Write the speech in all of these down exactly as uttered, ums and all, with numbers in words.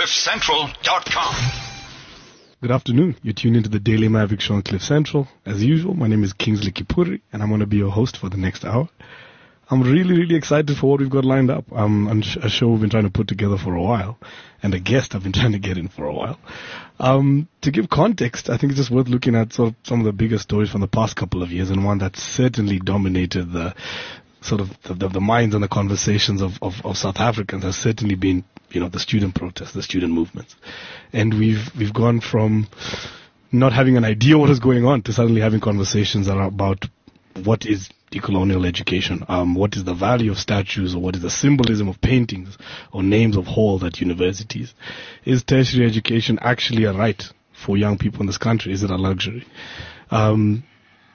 cliff central dot com. Good afternoon. You're tuned into the Daily Maverick Show on Cliff Central. As usual, my name is Kingsley Kipuri, and I'm going to be your host for the next hour. I'm really, really excited for what we've got lined up. Um, on a show we've been trying to put together for a while, and a guest I've been trying to get in for a while. Um, to give context, I think it's just worth looking at sort of some of the bigger stories from the past couple of years, and one that certainly dominated the sort of the, the, the minds and the conversations of, of, of South Africans has certainly been, you know, the student protests, the student movements. And we've we've gone from not having an idea what is going on to suddenly having conversations that are about what is decolonial education, um, what is the value of statues, or what is the symbolism of paintings or names of halls at universities. Is tertiary education actually a right for young people in this country? Is it a luxury? Um,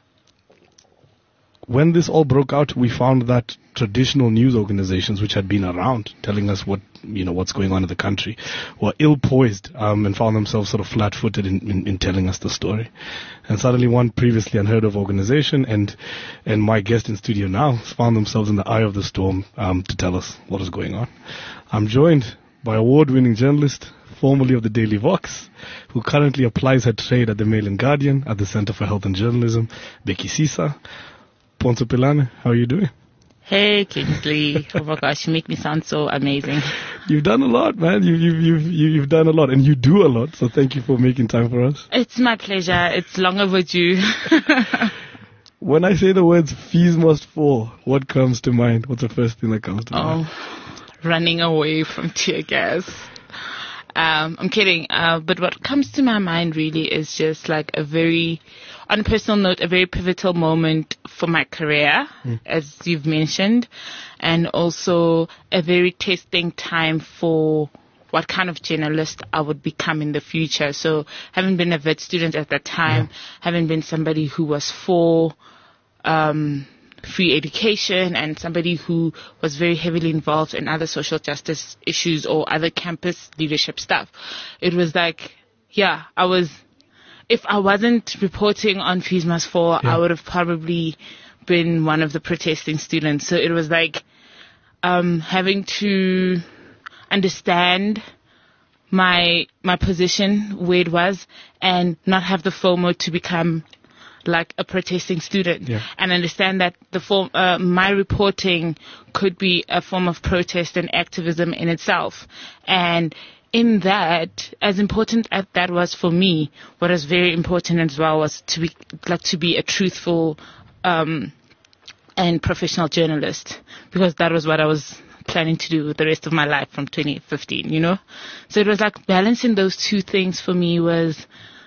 when this all broke out, we found that traditional news organizations, which had been around telling us what, you know, what's going on in the country, were ill-poised um, and found themselves sort of flat-footed in, in, in telling us the story. And suddenly one previously unheard-of organization and and my guest in studio now found themselves in the eye of the storm um, to tell us what is going on. I'm joined by award-winning journalist, formerly of the Daily Vox, who currently applies her trade at the Mail and Guardian at the Center for Health and Journalism, Becky Sisa. Ponzo Pilane, how are you doing? Hey, Kingsley. Oh my gosh, you make me sound so amazing. You've done a lot, man. You, you, you've, you, you've done a lot, and you do a lot, so thank you for making time for us. It's my pleasure. It's long overdue. When I say the words, fees must fall, what comes to mind? What's the first thing that comes to oh, mind? Running away from tear gas. Um, I'm kidding, uh, but what comes to my mind really is just like a very, on a personal note, a very pivotal moment for my career, mm. as you've mentioned, and also a very testing time for what kind of journalist I would become in the future. So having been a vet student at that time, yeah. having been somebody who was for um free education and somebody who was very heavily involved in other social justice issues or other campus leadership stuff. It was like, yeah, I was, if I wasn't reporting on Fees Must Fall, yeah. I would have probably been one of the protesting students. So it was like um, having to understand my my position, where it was, and not have the FOMO to become like a protesting student, yeah. and understand that the form, uh, my reporting could be a form of protest and activism in itself. And in that, as important as that was for me, what was very important as well was to be like to be a truthful um, and professional journalist, because that was what I was planning to do the rest of my life from twenty fifteen, you know. So it was like balancing those two things for me was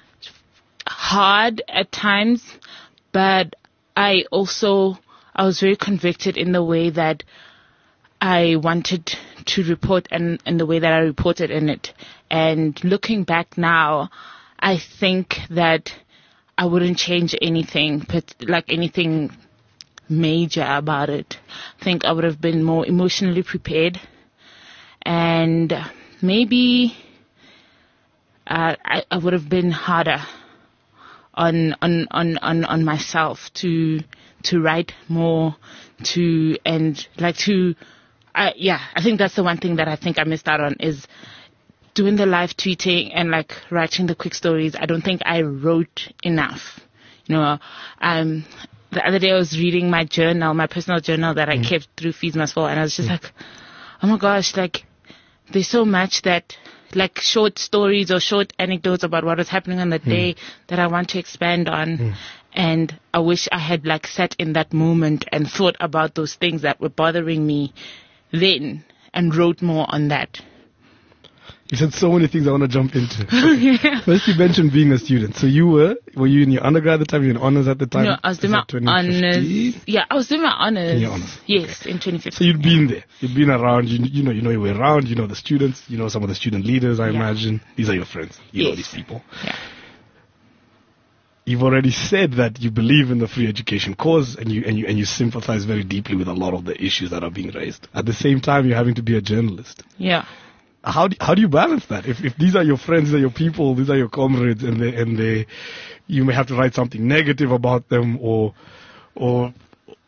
hard at times, but I also, I was very convicted in the way that I wanted to report and, and the way that I reported in it. And looking back now, I think that I wouldn't change anything, but like anything major about it. I think I would have been more emotionally prepared, and maybe uh, I, I would have been harder on on on on on myself to to write more, to and like to uh, yeah I think that's the one thing that I think I missed out on, is doing the live tweeting and like writing the quick stories. I don't think I wrote enough, you know. Um the other day I was reading my journal, my personal journal that I mm. kept through Fees Must Fall, and I was just mm. like, oh my gosh, like there's so much that, like short stories or short anecdotes about what was happening on the mm. day that I want to expand on. Mm. And I wish I had like sat in that moment and thought about those things that were bothering me then and wrote more on that. You said so many things I want to jump into. Okay. yeah. First you mentioned being a student. So you were, were you in your undergrad at the time? You were in honors at the time? No, I was doing my honors. Yeah, I was doing my honors. In your honors. Yes, okay. in twenty fifteen. So you'd been there. You'd been around. You, you know, you know you were around. You know the students. You know some of the student leaders, I yeah. imagine. These are your friends. You yes. know these people. Yeah. You've already said that you believe in the free education cause, and you and you and you sympathize very deeply with a lot of the issues that are being raised. At the same time, you're having to be a journalist. Yeah. How do, how do you balance that? If if these are your friends, these are your people, these are your comrades, and they and they, you may have to write something negative about them, or or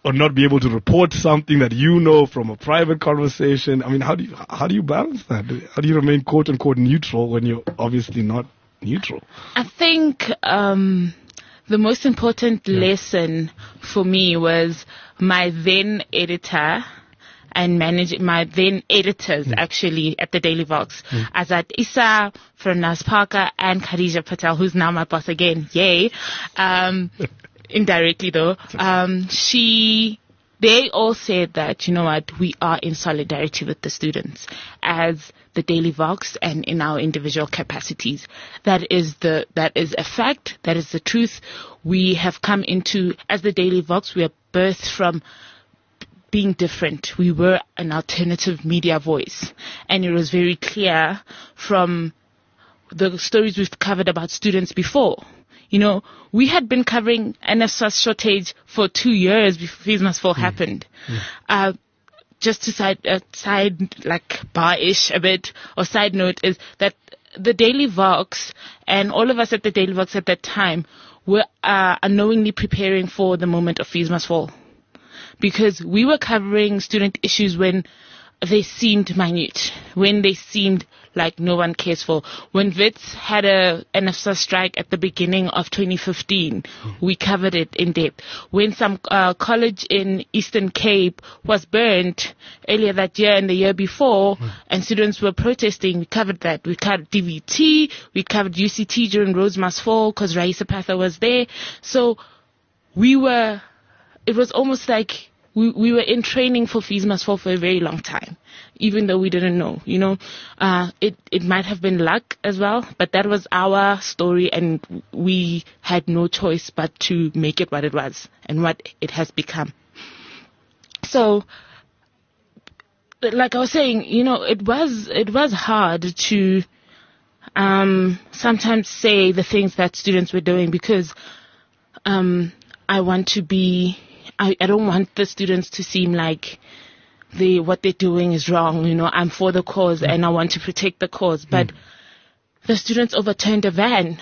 or not be able to report something that you know from a private conversation? I mean, how do you how do you balance that? How do you remain quote unquote neutral when you're obviously not neutral? I think um, the most important yeah. lesson for me was my then editor and manage my then editors mm. actually at the Daily Vox, mm. Azad Issa, Farnaz Parker, and Khadija Patel, who's now my boss again. Yay. Um, indirectly though. Um, she, they all said that, you know what, we are in solidarity with the students as the Daily Vox and in our individual capacities. That is the, that is a fact. That is the truth. We have come into, as the Daily Vox, we are birthed from being different. We were an alternative media voice, and it was very clear from the stories we've covered about students before. You know, we had been covering N S F A S shortage for two years before Fees Must Fall mm. happened. Mm. Uh, just to side, uh, side, like, bar-ish a bit, or side note, is that the Daily Vox and all of us at the Daily Vox at that time were uh, unknowingly preparing for the moment of Fees Must Fall. Because we were covering student issues when they seemed minute, when they seemed like no one cares for. When Wits had a N S F A S strike at the beginning of twenty fifteen, we covered it in depth. When some uh, college in Eastern Cape was burnt earlier that year and the year before, mm. and students were protesting, we covered that. We covered D V T, we covered U C T during Rhodes Must Fall because Raisa Patha was there. So we were, it was almost like We, we were in training for Fees Must Fall for a very long time, even though we didn't know, you know. Uh, it, it might have been luck as well, but that was our story, and we had no choice but to make it what it was and what it has become. So, like I was saying, you know, it was, it was hard to um, sometimes say the things that students were doing because um, I want to be... I, I don't want the students to seem like they what they're doing is wrong. You know, I'm for the cause mm. and I want to protect the cause. But mm. the students overturned a van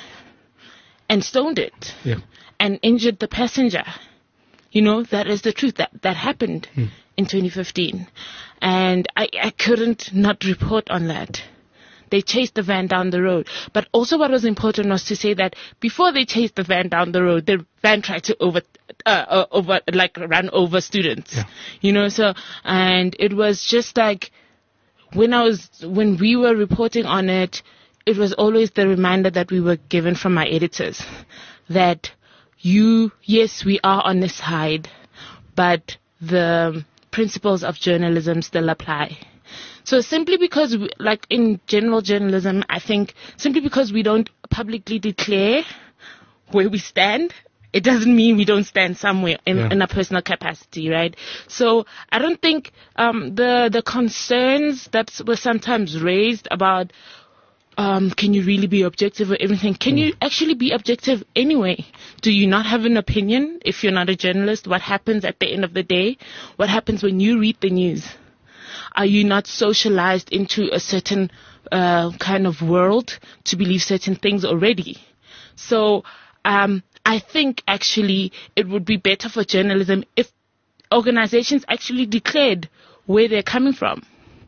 and stoned it yeah. and injured the passenger. You know, that is the truth. That that happened mm. in twenty fifteen. And I, I couldn't not report on that. They chased the van down the road. But also what was important was to say that before they chased the van down the road, the van tried to over, uh, over, like run over students. Yeah. You know, so, and it was just like, when I was, when we were reporting on it, it was always the reminder that we were given from our editors that you, yes, we are on this side, but the principles of journalism still apply. So simply because, we, like in general journalism, I think simply because we don't publicly declare where we stand, it doesn't mean we don't stand somewhere in, yeah. in a personal capacity, right? So I don't think um, the the concerns that were sometimes raised about um, can you really be objective or everything? Can mm. you actually be objective anyway? Do you not have an opinion if you're not a journalist? What happens at the end of the day? What happens when you read the news? Are you not socialized into a certain uh, kind of world to believe certain things already? So um, I think actually it would be better for journalism if organizations actually declared where they're coming from.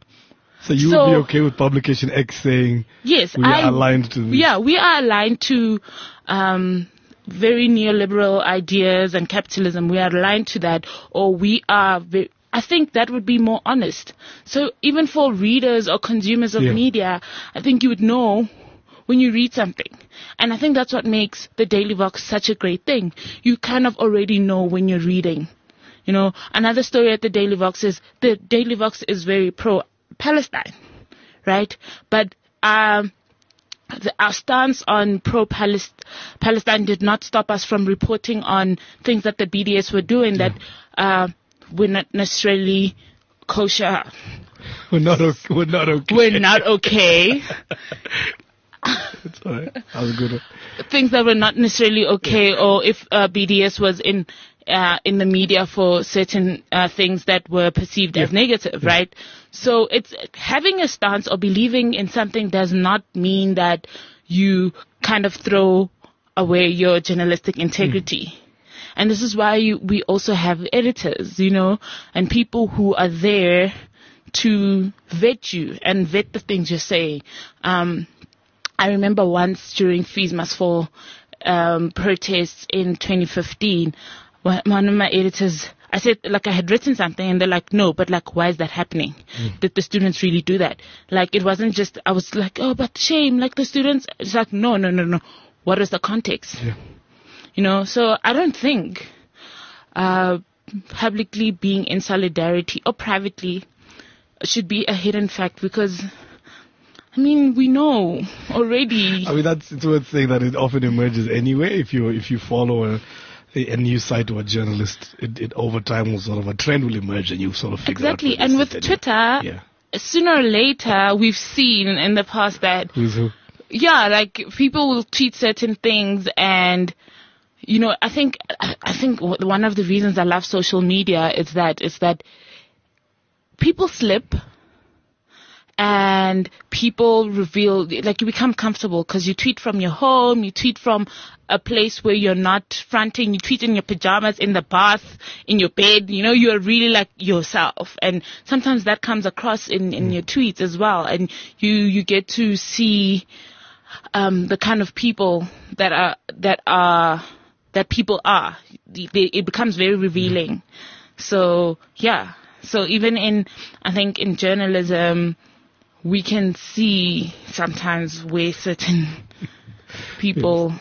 So you so, would be okay with Publication X saying yes, we I, are aligned to this? Yeah, we are aligned to um, very neoliberal ideas and capitalism. We are aligned to that, or we are very... I think that would be more honest. So even for readers or consumers of yeah. media, I think you would know when you read something. And I think that's what makes the Daily Vox such a great thing. You kind of already know when you're reading. You know, another story at the Daily Vox is the Daily Vox is very pro-Palestine, right? But um, the, our stance on pro-Palestine did not stop us from reporting on things that the B D S were doing yeah. that... Uh, we're not necessarily kosher. We're not okay. We're not okay. We're not okay. It's all right. That was a good one. Things that were not necessarily okay, yeah. or if uh, B D S was in uh, in the media for certain uh, things that were perceived yeah. as negative, yeah. right? So it's having a stance or believing in something does not mean that you kind of throw away your journalistic integrity. Mm. And this is why you, we also have editors, you know, and people who are there to vet you and vet the things you're saying. Um, I remember once during Fees Must Fall um, protests in twenty fifteen, one of my editors, I said, like, I had written something, and they're like, no, but, like, why is that happening? Mm. Did the students really do that? Like, it wasn't just, I was like, oh, but shame, like, the students, it's like, no, no, no, no. What is the context? Yeah. You know, so I don't think uh, publicly being in solidarity or privately should be a hidden fact, because, I mean, we know already. I mean, that's it's worth saying that it often emerges anyway. If you if you follow a, a news site or a journalist, it, it over time will sort of a trend will emerge, and you sort of figure exactly. out. And with Twitter, yeah. sooner or later, we've seen in the past that who's who. Yeah, like people will tweet certain things, and you know, I think I think one of the reasons I love social media is that is that people slip. And people reveal, like, you become comfortable because you tweet from your home, you tweet from a place where you're not fronting, you tweet in your pajamas, in the bath, in your bed, you know, you're really like yourself. And sometimes that comes across in, in your tweets as well. And you, you get to see, um, the kind of people that are, that are, that people are. They, it becomes very revealing. So, yeah. So even in, I think in journalism, we can see sometimes where certain people's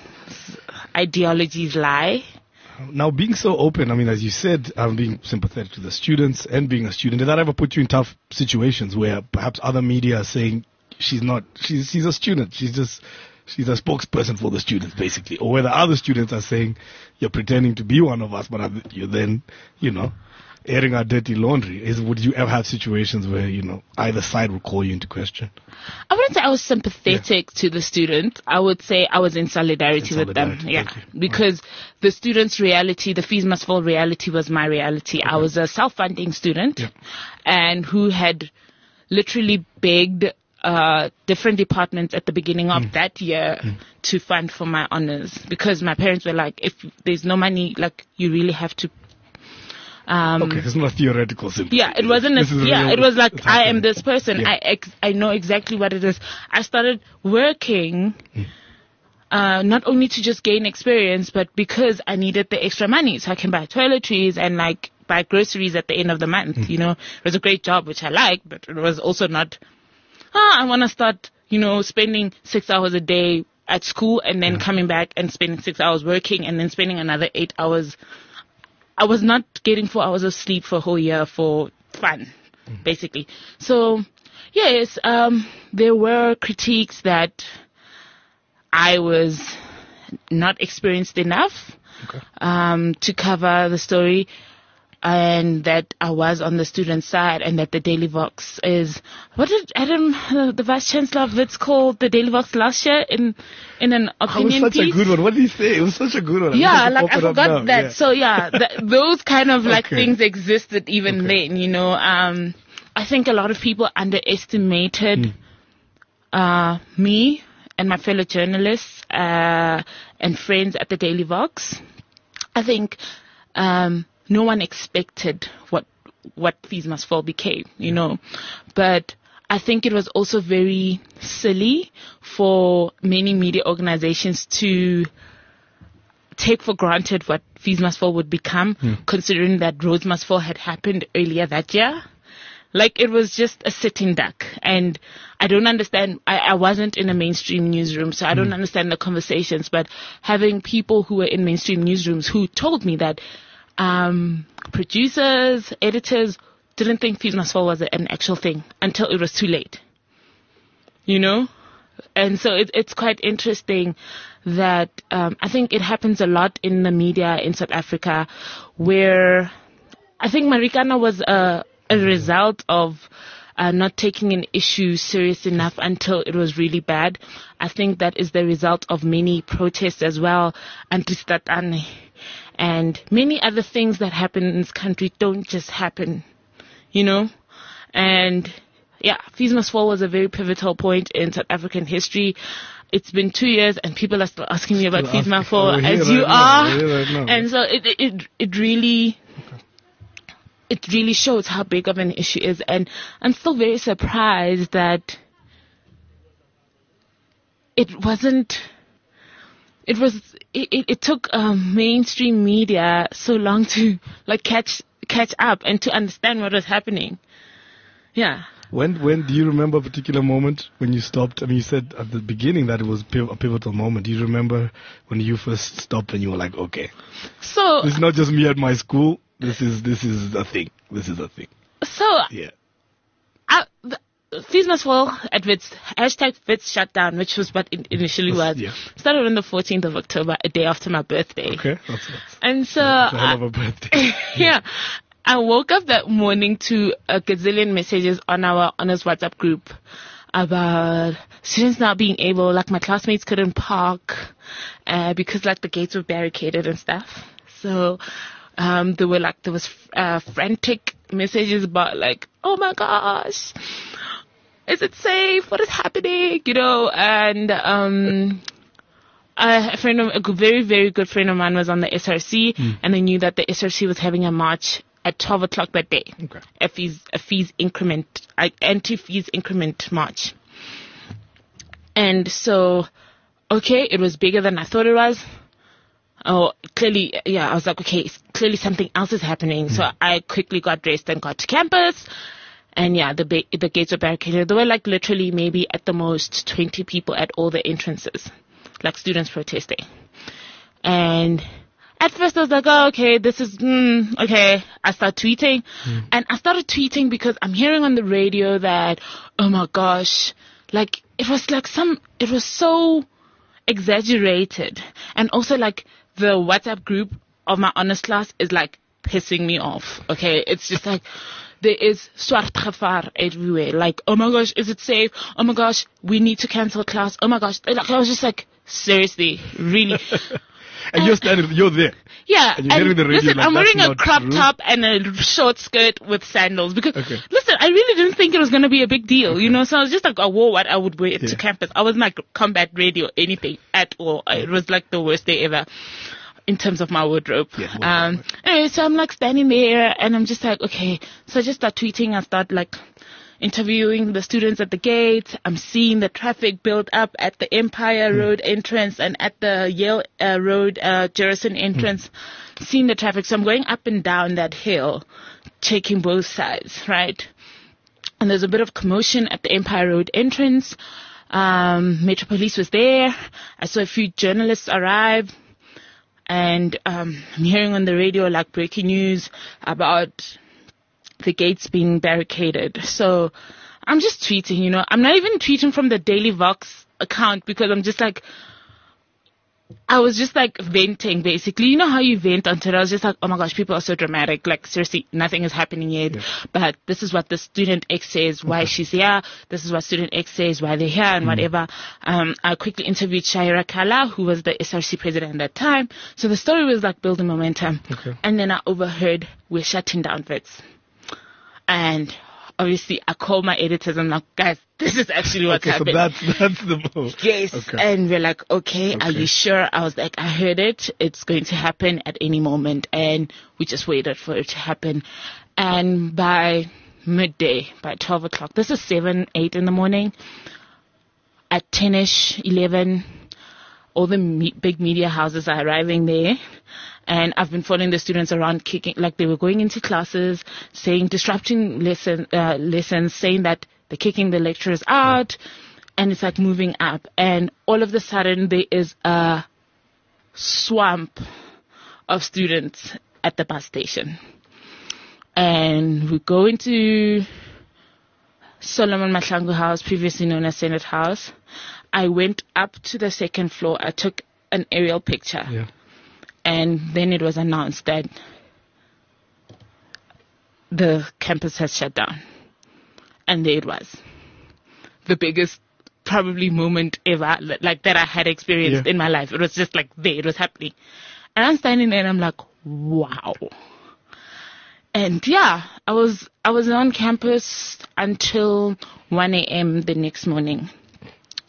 ideologies lie. Now, being so open, I mean, as you said, um, being sympathetic to the students and being a student, did that ever put you in tough situations where perhaps other media are saying she's not, she's, she's a student, she's just, she's a spokesperson for the students, basically, or whether other students are saying you're pretending to be one of us, but you're then, you know, airing our dirty laundry? Is would you ever have situations where, you know, either side will call you into question? I wouldn't say I was sympathetic yeah. to the student. I would say I was in solidarity, in solidarity. with them. Yeah, because right. the student's reality, the Fees Must Fall reality, was my reality. Okay. I was a self-funding student, yeah. and who had literally begged uh different departments at the beginning of mm. that year mm. to fund for my honors, because my parents were like, if there's no money, like, you really have to. Um, okay, it's not theoretical sympathy. Yeah, it wasn't. A, yeah, real, it was like, I am this person. Yeah. I ex- I know exactly what it is. I started working, mm. uh, not only to just gain experience, but because I needed the extra money so I can buy toiletries and, like, buy groceries at the end of the month. Mm. You know, it was a great job, which I liked, but it was also not. Ah, I want to start, you know, spending six hours a day at school and then yeah. coming back and spending six hours working and then spending another eight hours. I was not getting four hours of sleep for a whole year for fun, mm. basically. So, yes, um, there were critiques that I was not experienced enough okay. um, to cover the story, and that I was on the student side, and that the Daily Vox is, what did Adam, uh, the Vice Chancellor of Wits, call the Daily Vox last year in in an opinion piece? It was such piece? a good one. What did he say? It was such a good one. Yeah, like I forgot that. Yeah. So yeah, th- those kind of like okay. things existed even okay. then, you know. Um, I think a lot of people underestimated mm. uh, me and my fellow journalists uh, and friends at the Daily Vox. I think um, no one expected what what Fees Must Fall became, you yeah. know. But I think it was also very silly for many media organizations to take for granted what Fees Must Fall would become, mm. considering that Rhodes Must Fall had happened earlier that year. Like, it was just a sitting duck. And I don't understand. I, I wasn't in a mainstream newsroom, so I don't mm. understand the conversations. But having people who were in mainstream newsrooms who told me that um, producers, editors didn't think Fees Must Fall was an actual thing until it was too late. You know? And so it, it's quite interesting that um, I think it happens a lot in the media in South Africa, where I think Marikana was a, a result of uh, not taking an issue serious enough until it was really bad. I think that is the result of many protests as well, anti-Statane, and many other things that happen in this country don't just happen, you know. And yeah, Fees Must Fall was a very pivotal point in South African history. it's been two years and people are still asking me about Still FISMA asking. four Oh, here as right you now. are. Here right now. And so it, it, it really, it really shows how big of an issue is. And I'm still very surprised that it wasn't, it was, it, it, it took um, mainstream media so long to like catch, catch up and to understand what was happening. Yeah. When when do you remember a particular moment when you stopped? I mean, you said at the beginning that it was piv- a pivotal moment. Do you remember when you first stopped and you were like, okay, So, this is not just me at my school. This is this is a thing. This is a thing. so, Yeah. I, the, FISMA's fall at Wits, hashtag Wits shut down, which was what it initially was, Yeah. started on the fourteenth of October, a day after my birthday. Okay. That's, that's, And so, that's a hell I- of a birthday. yeah, I woke up that morning to a gazillion messages on our honors WhatsApp group about students not being able, like my classmates couldn't park uh, because like the gates were barricaded and stuff. So um, there were like there was uh, frantic messages about like, oh my gosh, is it safe? What is happening? You know, and um. Uh, a friend of, a very, very good friend of mine was on the S R C, Mm. and they knew that the S R C was having a march at twelve o'clock that day. Okay. A fees, a fees increment, uh, anti-fees increment march. And so, okay, it was bigger than I thought it was. Oh, clearly, yeah, I was like, okay, clearly something else is happening. So I quickly got dressed and got to campus. And yeah, the ba- the gates were barricaded. There were like literally maybe at the most twenty people at all the entrances, like students protesting. And at first I was like, oh, okay, this is, mm, okay. I start tweeting. Mm. And I started tweeting because I'm hearing on the radio that, oh my gosh, like it was like some, it was so exaggerated. And also like the WhatsApp group of my honors class is like pissing me off. Okay. It's just like, there is swart gevaar everywhere. Like, oh my gosh, is it safe? Oh my gosh, we need to cancel class. Oh my gosh. Like, I was just like, seriously, really. And you're standing, you're there. Yeah, And you're hearing the radio listen, like, I'm "That's wearing a not crop true." top and a short skirt with sandals because, Okay. listen, I really didn't think it was going to be a big deal, you know, so I was just like, I wore what I would wear Yeah. to campus. I wasn't like combat ready or anything at all. It was like the worst day ever in terms of my wardrobe. Yeah, wardrobe, um, anyway, so I'm like standing there and I'm just like, okay, so I just start tweeting. I start like interviewing the students at the gate. I'm seeing the traffic build up at the Empire Road entrance and at the Yale uh, Road uh, Jerison entrance, seeing the traffic. So I'm going up and down that hill, checking both sides, right? And there's a bit of commotion at the Empire Road entrance. Um, Metro Police was there. I saw a few journalists arrive. And um, I'm hearing on the radio like breaking news about the gates being barricaded. So I'm just tweeting, you know. I'm not even tweeting from the Daily Vox account because I'm just like, I was just like venting basically. You know how you vent on Twitter? I was just like, oh my gosh, people are so dramatic. Like seriously, nothing is happening yet. Yeah. But this is what the student X says, why she's here. This is what student X says, why they're here and whatever. Um, I quickly interviewed Shaira Kala, who was the S R C president at that time. So the story was like building momentum. Okay. And then I overheard, we're shutting down Wits. And obviously I called my editors and I'm like, guys, this is actually what's Okay, so happening. that's, that's the move. Yes, Okay. and we're like, okay, are Okay. you sure? I was like, I heard it. It's going to happen at any moment. And we just waited for it to happen. And by midday, by twelve o'clock, this is seven, eight in the morning, at ten-ish, eleven, all the me- big media houses are arriving there. And I've been following the students around kicking, like they were going into classes, saying, disrupting lesson, uh, lessons, saying that they're kicking the lecturers out, and it's like moving up. And all of a sudden, there is a swamp of students at the bus station. And we go into Solomon Mahlangu House, previously known as Senate House. I went up to the second floor. I took an aerial picture. Yeah. And then it was announced that the campus has shut down. And there it was. The biggest, probably, moment ever, like, that I had experienced Yeah. in my life. It was just like there, it was happening. And I'm standing there and I'm like, wow. And yeah, I was, I was on campus until one a.m. the next morning.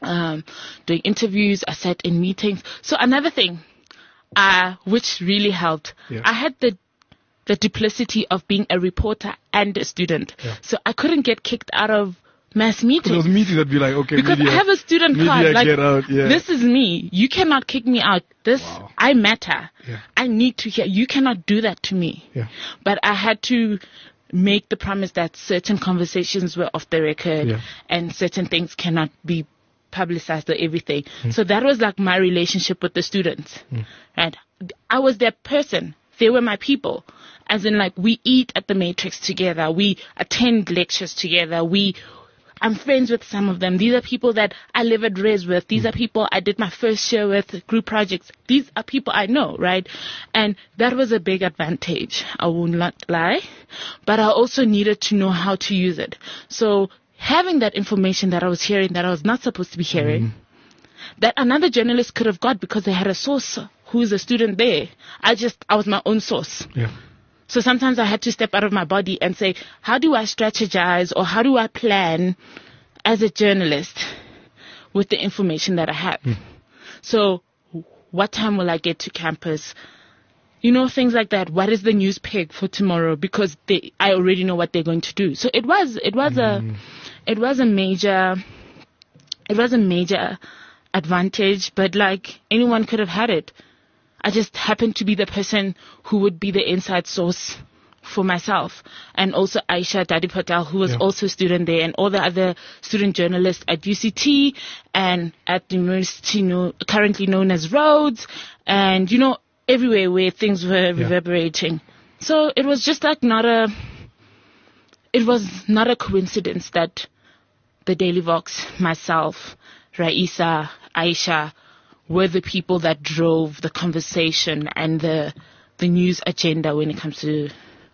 um, doing interviews. I sat in meetings. So another thing, uh, which really helped, Yeah. I had the the duplicity of being a reporter and a student. Yeah. So I couldn't get kicked out of mass meetings. Those meetings that'd be like, okay, Because media, I have a student media card. Like, get out, yeah. this is me. You cannot kick me out. This, Wow. I matter. Yeah. I need to hear. You cannot do that to me. Yeah. But I had to make the promise that certain conversations were off the record Yeah. and certain things cannot be publicized or everything. Mm. So that was like my relationship with the students. Mm. Right? I was their person. They were my people. As in, like, we eat at the Matrix together. We attend lectures together. We, I'm friends with some of them. These are people that I live at Res with. These mm. are people I did my first year with, group projects. These are people I know, right? And that was a big advantage. I will not lie. But I also needed to know how to use it. So having that information that I was hearing that I was not supposed to be hearing, mm. that another journalist could have got because they had a source who's a student there. I just, I was my own source. Yeah. So sometimes I had to step out of my body and say, how do I strategize or how do I plan as a journalist with the information that I have? Mm. So what time will I get to campus? You know, things like that. What is the news peg for tomorrow? Because they, I already know what they're going to do. So it was, it was mm. a, it was a major, it was a major advantage, but like anyone could have had it. I just happened to be the person who would be the inside source for myself. And also Aisha Dadi Patel, who was yeah. also a student there, and all the other student journalists at U C T and at the university no, currently known as Rhodes, and, you know, everywhere where things were yeah. reverberating. So it was just like not a, it was not a coincidence that the Daily Vox, myself, Raisa, Aisha, were the people that drove the conversation and the the news agenda when it comes to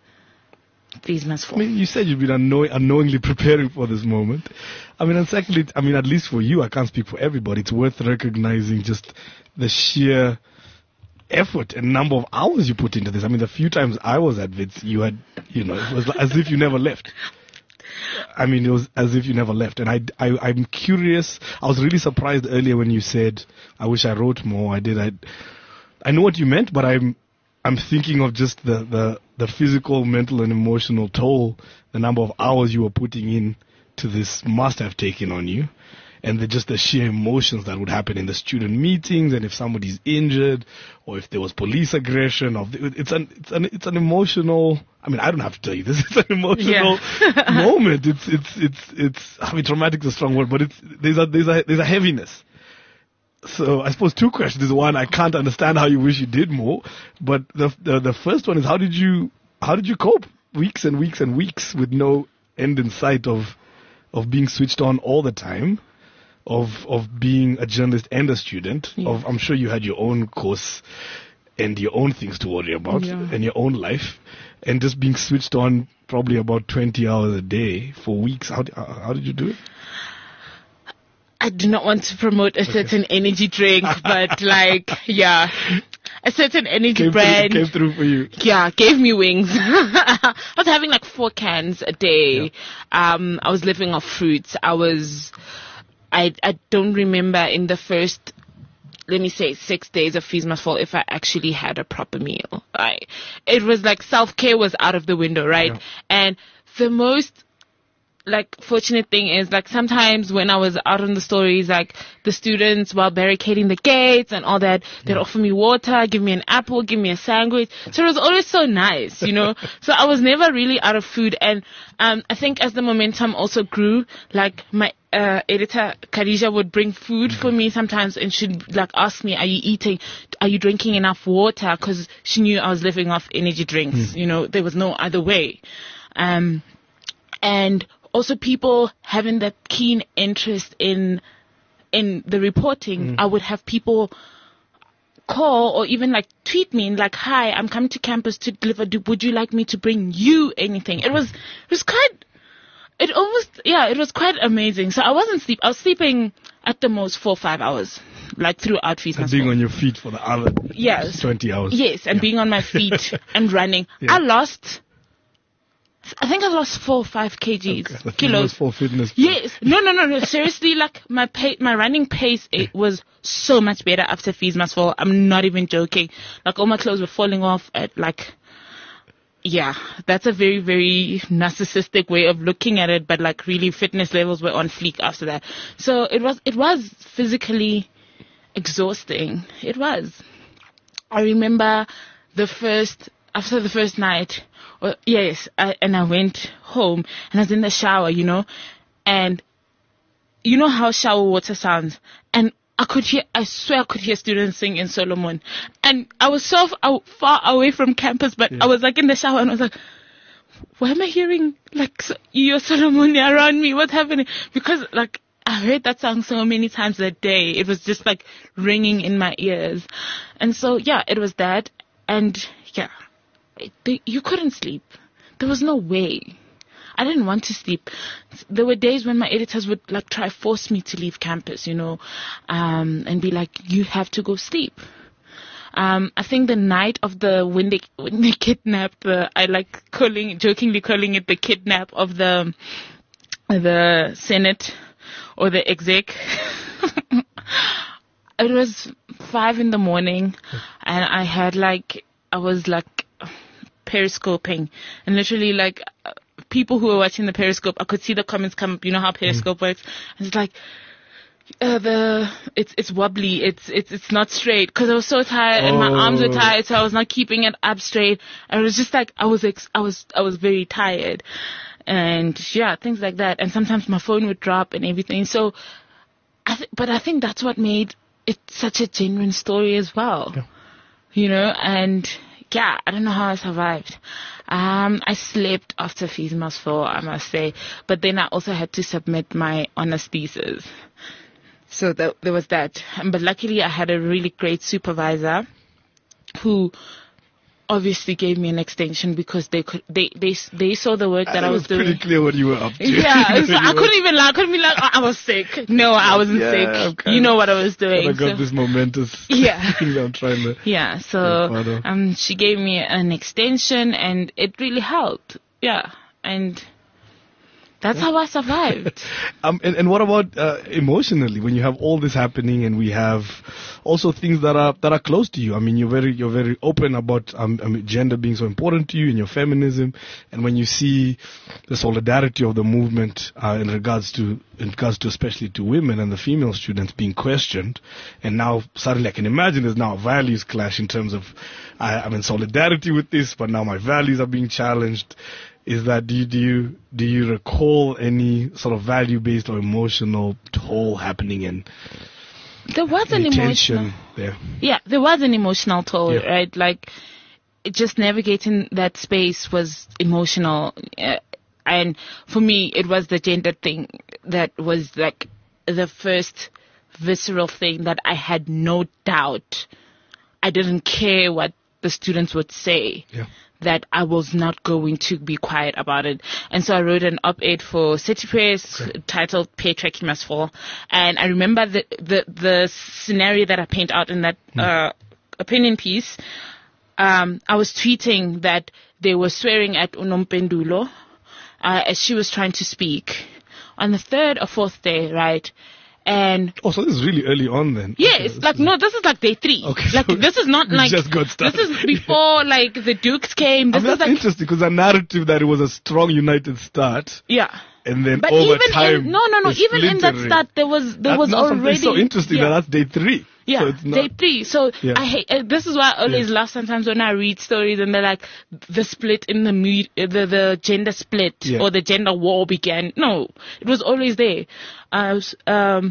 Fees Must Fall. I mean, you said you've been unknow- unknowingly preparing for this moment. I mean, and secondly, I mean, at least for you, I can't speak for everybody. It's worth recognizing just the sheer effort and number of hours you put into this. I mean, the few times I was at Wits, you had, you know, it was as if you never left. I mean, it was as if you never left. And I, I, I'm curious. I was really surprised earlier when you said, I wish I wrote more. I did. I, I know what you meant, but I'm, I'm thinking of just the, the, the physical, mental, and emotional toll, the number of hours you were putting in to this must have taken on you. And the, just the sheer emotions that would happen in the student meetings, and if somebody's injured, or if there was police aggression, of the, it's an it's an it's an emotional. I mean, I don't have to tell you this. It's an emotional yeah. moment. It's it's it's it's. I mean, traumatic is a strong word, but it's there's a there's a there's a heaviness. So I suppose two questions. One, I can't understand how you wish you did more, but the the, the first one is how did you how did you cope weeks and weeks and weeks with no end in sight of of being switched on all the time? Of of being a journalist and a student. Yeah. Of I'm sure you had your own course and your own things to worry about yeah. and your own life, and just being switched on probably about twenty hours a day for weeks. How how did you do it? I do not want to promote a okay. certain energy drink, but like yeah, a certain energy came brand through, came through for you. Yeah, gave me wings. I was having like four cans a day. Yeah. Um, I was living off fruits. I was. I, I don't remember in the first, let me say, six days of Fees Must Fall if I actually had a proper meal. I, it was like self-care was out of the window, right? Yeah. And the most, like, fortunate thing is, like, sometimes when I was out on the stories, like, the students, while barricading the gates and all that, they'd yeah. offer me water, give me an apple, give me a sandwich. So it was always so nice, you know? So I was never really out of food. And um, I think as the momentum also grew, like, my uh, editor, Khadija, would bring food for me sometimes, and she'd, like, ask me, are you eating, are you drinking enough water? Because she knew I was living off energy drinks. Mm. You know, there was no other way. Um, and also people having that keen interest in in the reporting. Mm. I would have people call or even like tweet me and like, hi, I'm coming to campus to deliver. Would you like me to bring you anything? It was, it was quite, it almost, yeah, it was quite amazing. So I wasn't sleep. I was sleeping at the most four or five hours, like throughout Fees Must Fall. And being on your feet for the other yes. twenty hours. Yes, and yeah. being on my feet and running. Yeah. I lost I think I lost four or five kgs, Okay, the kilos. for fitness. Yes. No, no, no, no. Seriously, like my pa- my running pace, it was so much better after Fees Must Fall. I'm not even joking. Like all my clothes were falling off at like, yeah, that's a very, very narcissistic way of looking at it. But like really fitness levels were on fleek after that. So it was, it was physically exhausting. It was. I remember the first, after the first night, well, yes, I, and I went home and I was in the shower, you know, and you know how shower water sounds, and I could hear, I swear I could hear students sing in Solomon, and I was so f- far away from campus, but yeah. I was like in the shower and I was like, why am I hearing like so, your Solomon around me? What's happening? Because like I heard that song so many times that day, it was just like ringing in my ears, and so yeah, it was that, and yeah. They, you couldn't sleep. There was no way. I didn't want to sleep. There were days when my editors would like try force me to leave campus, you know, um, and be like, "You have to go sleep." Um, I think the night of the when they when they kidnapped the, I like calling jokingly calling it the kidnap of the the Senate or the exec. It was five in the morning, and I had like I was like. periscoping, and literally like uh, people who were watching the periscope, I could see the comments come up. You know how periscope mm. works, and it's like uh, the it's it's wobbly, it's it's it's not straight because I was so tired oh. and my arms were tired, so I was not keeping it up straight. And it was just like I was ex- I was I was very tired, and yeah, things like that. And sometimes my phone would drop and everything. So, I th- but I think that's what made it such a genuine story as well. Yeah. You know, and. Yeah, I don't know how I survived. Um, I slept after Fees Must Fall, I must say. But then I also had to submit my honors thesis. So that, there was that. But luckily I had a really great supervisor who obviously gave me an extension because they could, they, they, they saw the work that I, I was, was doing. It was pretty clear what you were up to. Yeah, so I couldn't even lie. I couldn't be like, oh, I was sick. No, I wasn't yeah, sick. You know what I was doing. I got so. this momentous yeah. thing that I'm trying to. Yeah, so um, she gave me an extension and it really helped. Yeah, and that's how I survived. um, and, and what about uh, emotionally when you have all this happening and we have also things that are that are close to you? I mean, you're very you're very open about um, I mean, gender being so important to you and your feminism. And when you see the solidarity of the movement uh, in regards to in regards to especially to women and the female students being questioned, and now suddenly I can imagine there's now a values clash in terms of I, I'm in solidarity with this, but now my values are being challenged. Is that do you, do you do you recall any sort of value-based or emotional toll happening in? There was an emotional. There. Yeah, there was an emotional toll, yeah. right? Like, just navigating that space was emotional, uh, and for me, it was the gender thing that was like the first visceral thing that I had no doubt. I didn't care what the students would say. Yeah. That I was not going to be quiet about it. And so I wrote an op-ed for City Press okay. titled Patriarchy Must Fall. And I remember the, the, the scenario that I paint out in that mm. uh, opinion piece. Um, I was tweeting that they were swearing at Unompendulo uh, as she was trying to speak. On the third or fourth day, right? And oh, so this is really early on then. Yes, okay, like is no, this is like day three. Okay, like so this is not like just got started. This is before like the Dukes came. This I mean, is that's like, interesting because the narrative that it was a strong united start. Yeah. And then but over even time, in, no, no, no. Even in that start, there was there that, was no, already. It's so interesting yeah. that that's day three. Yeah, so it's not, day three. So yeah. I hate. Uh, this is why I always yeah. laugh sometimes when I read stories and they're like the split in the me- the the gender split yeah. or the gender war began. No, it was always there. Uh, um.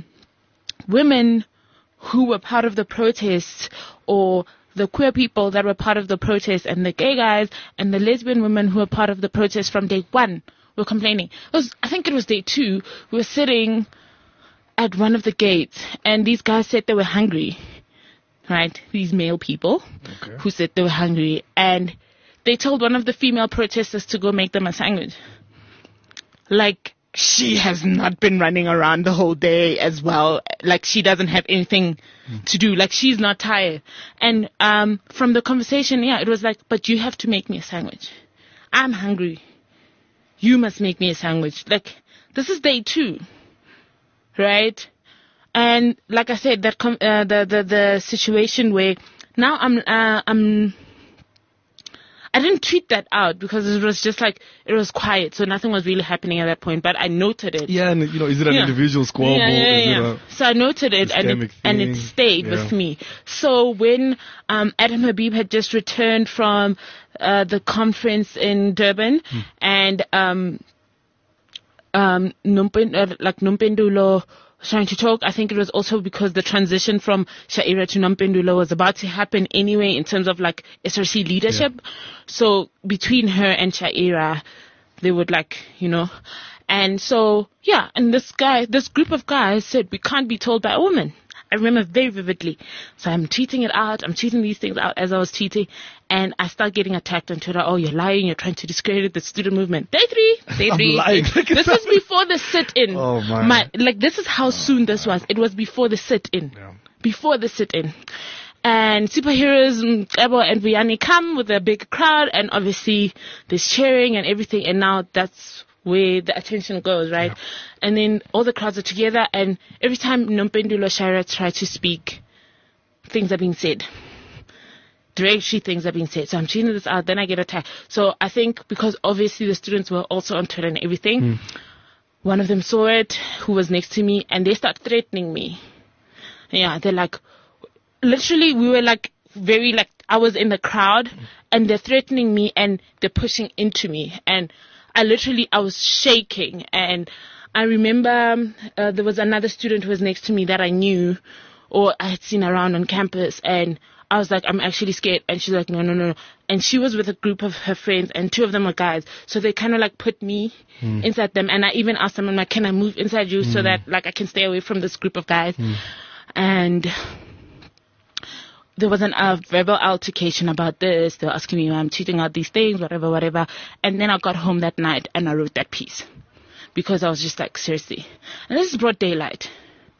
Women who were part of the protests, or the queer people that were part of the protests, and the gay guys and the lesbian women who were part of the protests from day one were complaining. It was, I think it was day two, we were sitting at one of the gates and these guys said they were hungry, right? These male people okay. who said they were hungry, and they told one of the female protesters to go make them a sandwich. Like, she has not been running around the whole day as well. Like, she doesn't have anything mm. to do. Like, she's not tired. And um, from the conversation, yeah, it was like, but you have to make me a sandwich. I'm hungry. you must make me a sandwich. Like, this is day two, right? And like I said, that com- uh, the, the the situation where now I'm uh, I'm I didn't tweet that out because it was just like, it was quiet, so nothing was really happening at that point, but I noted it. Yeah, and you know, is it an Yeah. individual squabble? Yeah, yeah, Is yeah. it a So I noted it, and systemic it, and it thing? stayed Yeah. with me. So when um, Adam Habib had just returned from uh, the conference in Durban, Hmm. and um, um, Numpen, uh, like Numpendulo was trying to talk, I think it was also because the transition from Shaira to Numpendulo was about to happen anyway in terms of like S R C leadership. So between her and Shaira, they would like, you know, and so, yeah, and this guy, this group of guys said, we can't be told by a woman. I remember very vividly. So I'm tweeting it out. I'm tweeting these things out as I was tweeting. And I start getting attacked on Twitter. Oh, you're lying. You're trying to discredit the student movement. Day three. Day I'm three. lying. Day- This is before the sit-in. Oh, my. Like, this is how soon this was. It was before the sit-in. Yeah. Before the sit-in. And superheroes, mm, Ebo and Vianney come with a big crowd. And obviously, there's cheering and everything. And now that's where the attention goes, right? Yeah. And then all the crowds are together, and every time Nompendulo Shaira try to speak, things are being said. Directly things are being said. So I'm tweeting this out, then I get attacked. So I think because obviously the students were also on Twitter and everything, Mm. one of them saw it, who was next to me, and they start threatening me. Yeah, they're like, literally we were like very like, I was in the crowd, and they're threatening me, and they're pushing into me, and I literally, I was shaking. And I remember um, uh, there was another student who was next to me that I knew or I had seen around on campus. And I was like, I'm actually scared. And she's like, no, no, no. And she was with a group of her friends, and two of them were guys. So they kind of like put me mm. inside them. And I even asked them, I'm like, can I move inside you mm. so that like I can stay away from this group of guys? Mm. And there was an uh, verbal altercation about this. They were asking me, I'm tweeting out these things, whatever, whatever. And then I got home that night and I wrote that piece because I was just like, seriously. And this is broad daylight.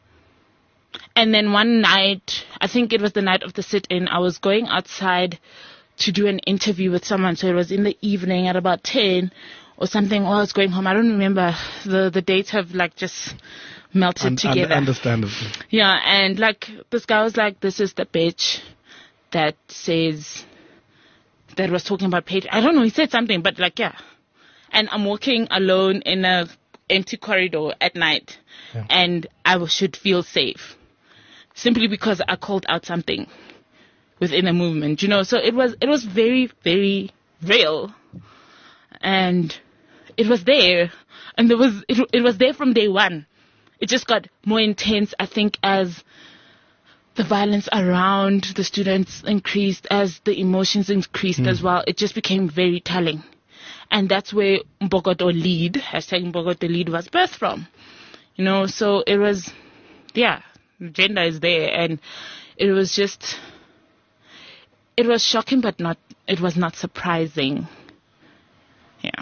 And then one night, I think it was the night of the sit-in, I was going outside to do an interview with someone. So it was in the evening at about ten or something, or I was going home. I don't remember. The, the dates have like just melted un- together. Un- understandable. Yeah, and like this guy was like, this is the bitch that says, that was talking about page. I don't know, he said something, but like, yeah. And I'm walking alone in a empty corridor at night, yeah. and I w- should feel safe simply because I called out something within a movement, you know. So it was, it was very, very real, and it was there, and there was, it, it was there from day one. It just got more intense, I think, as the violence around the students increased, as the emotions increased mm. as well. It just became very telling. And that's where Mbogoto Lead, hashtag Mbogoto Lead, was birthed from. You know, so it was, yeah, gender is there. And it was just, it was shocking, but not, it was not surprising. Yeah.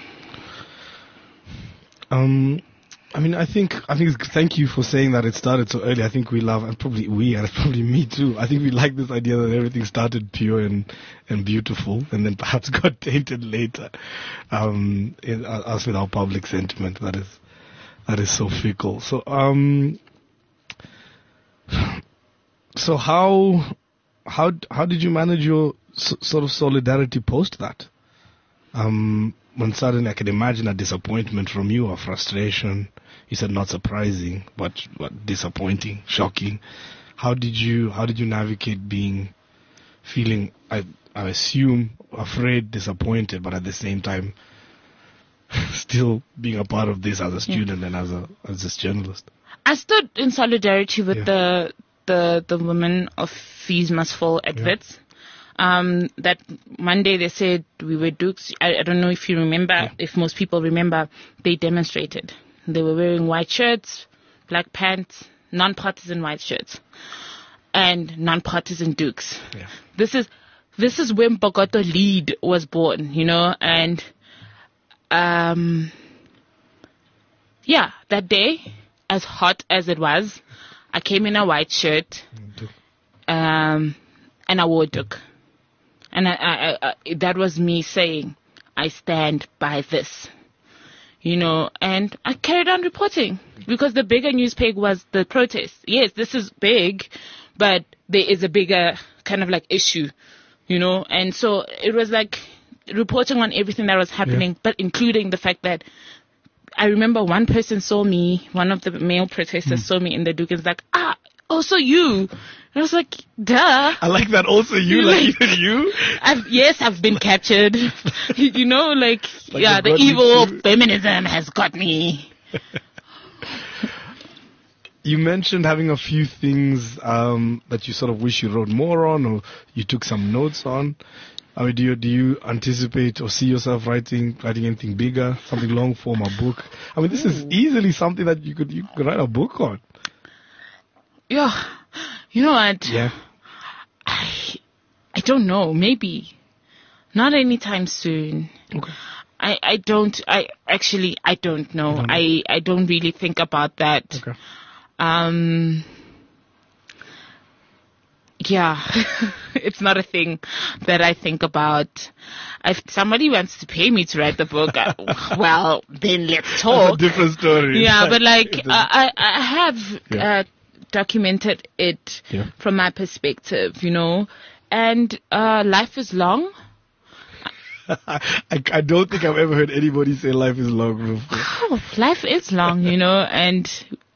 Um... I mean, I think, I think, it's, thank you for saying that it started so early. I think we love, and probably we, and probably me too. I think we like this idea that everything started pure and, and beautiful, and then perhaps got tainted later, um, in, uh, us with our public sentiment. That is, that is so fickle. So, um, so how, how, how did you manage your s- sort of solidarity post that? Um, when suddenly I can imagine a disappointment from you or frustration. You said not surprising, but, but disappointing, shocking. How did you how did you navigate being feeling I I assume afraid, disappointed, but at the same time still being a part of this as a student yeah. and as a as this journalist? I stood in solidarity with yeah. the the the women of Fees Must Fall at yeah. Wits. Um, that Monday they said we were Dukes. I, I don't know if you remember, yeah. if most people remember, they demonstrated. They were wearing white shirts, black pants, non-partisan white shirts, and non-partisan Dukes. Yeah. This is this is when Mbogoto Lead was born, you know, and um, yeah, that day, as hot as it was, I came in a white shirt, um, and I wore a Duk. And I, I, I, that was me saying, I stand by this. you know, and I carried on reporting because the bigger news peg was the protest. Yes, this is big, but there is a bigger kind of like issue, you know, and so it was like reporting on everything that was happening, yeah. but including the fact that I remember one person saw me, one of the male protesters mm. saw me in the Duke and was like, ah, also you. And I was like, duh. I like that also you, like, like even you. I've, yes, I've been captured. You know, like, like yeah, the evil of feminism has got me. You mentioned having a few things um, that you sort of wish you wrote more on or you took some notes on. I mean, do you, do you anticipate or see yourself writing writing anything bigger, something long form, a book? I mean, this Ooh. is easily something that you could you could write a book on. Yeah, you know what? Yeah. I I don't know. Maybe not anytime soon. Okay. I, I don't. I actually I don't know. don't know. I I don't really think about that. Okay. Um. Yeah, it's not a thing that I think about. If somebody wants to pay me to write the book, I, well, then let's talk. That's a different story. Yeah, but like I, I have yeah. uh, documented it yeah. from my perspective, you know, and uh, life is long. I, I don't think I've ever heard anybody say life is long before. Oh, life is long, you know, and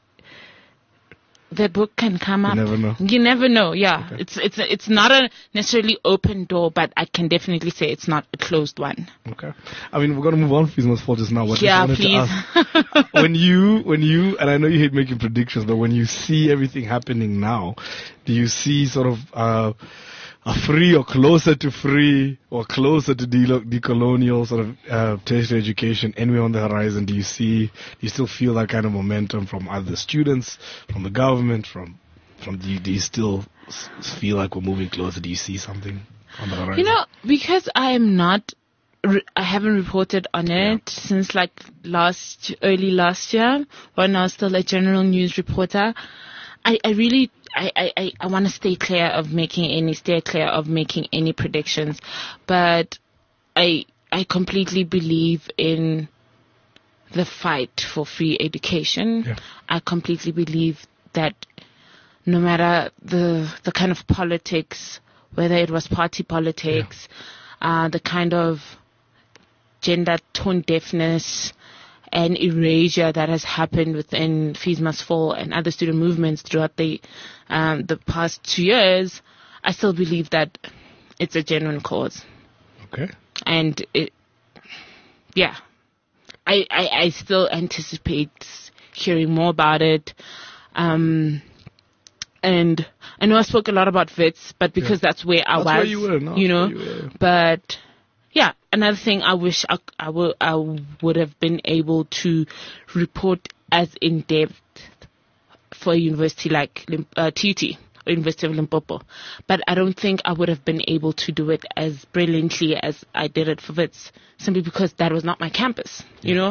the book can come up. You never know. You never know. Yeah, okay. it's it's it's not a necessarily open door, but I can definitely say it's not a closed one. Okay. I mean, we're gonna move on. Please, must fall just now. What yeah, I wanted please. To ask, when you when you and I know you hate making predictions, but when you see everything happening now, do you see sort of uh, a free or closer to free or closer to de- decolonial sort of uh, tertiary education anywhere on the horizon? Do you see, do you still feel that kind of momentum from other students, from the government, from, from do you, do you still s- feel like we're moving closer? Do you see something on the horizon? You know, because I am not, re- I haven't reported on it yeah. since like last, early last year when I was still a general news reporter. I, I really, I, I, I want to stay clear of making any, stay clear of making any predictions, but I, I completely believe in the fight for free education. Yeah. I completely believe that no matter the, the kind of politics, whether it was party politics, yeah. uh, the kind of gender tone deafness, and erasure that has happened within Fees Must Fall and other student movements throughout the um, the past two years, I still believe that it's a genuine cause. Okay. And it, yeah, I, I, I still anticipate hearing more about it. Um, and I know I spoke a lot about Wits, but because yeah. that's where I that's was, where you, were, no, you know, you were. but. Yeah, another thing I wish I, I, will, I would have been able to report as in depth for a university like uh, T U T or University of Limpopo, but I don't think I would have been able to do it as brilliantly as I did it for Wits, simply because that was not my campus, yeah. you know.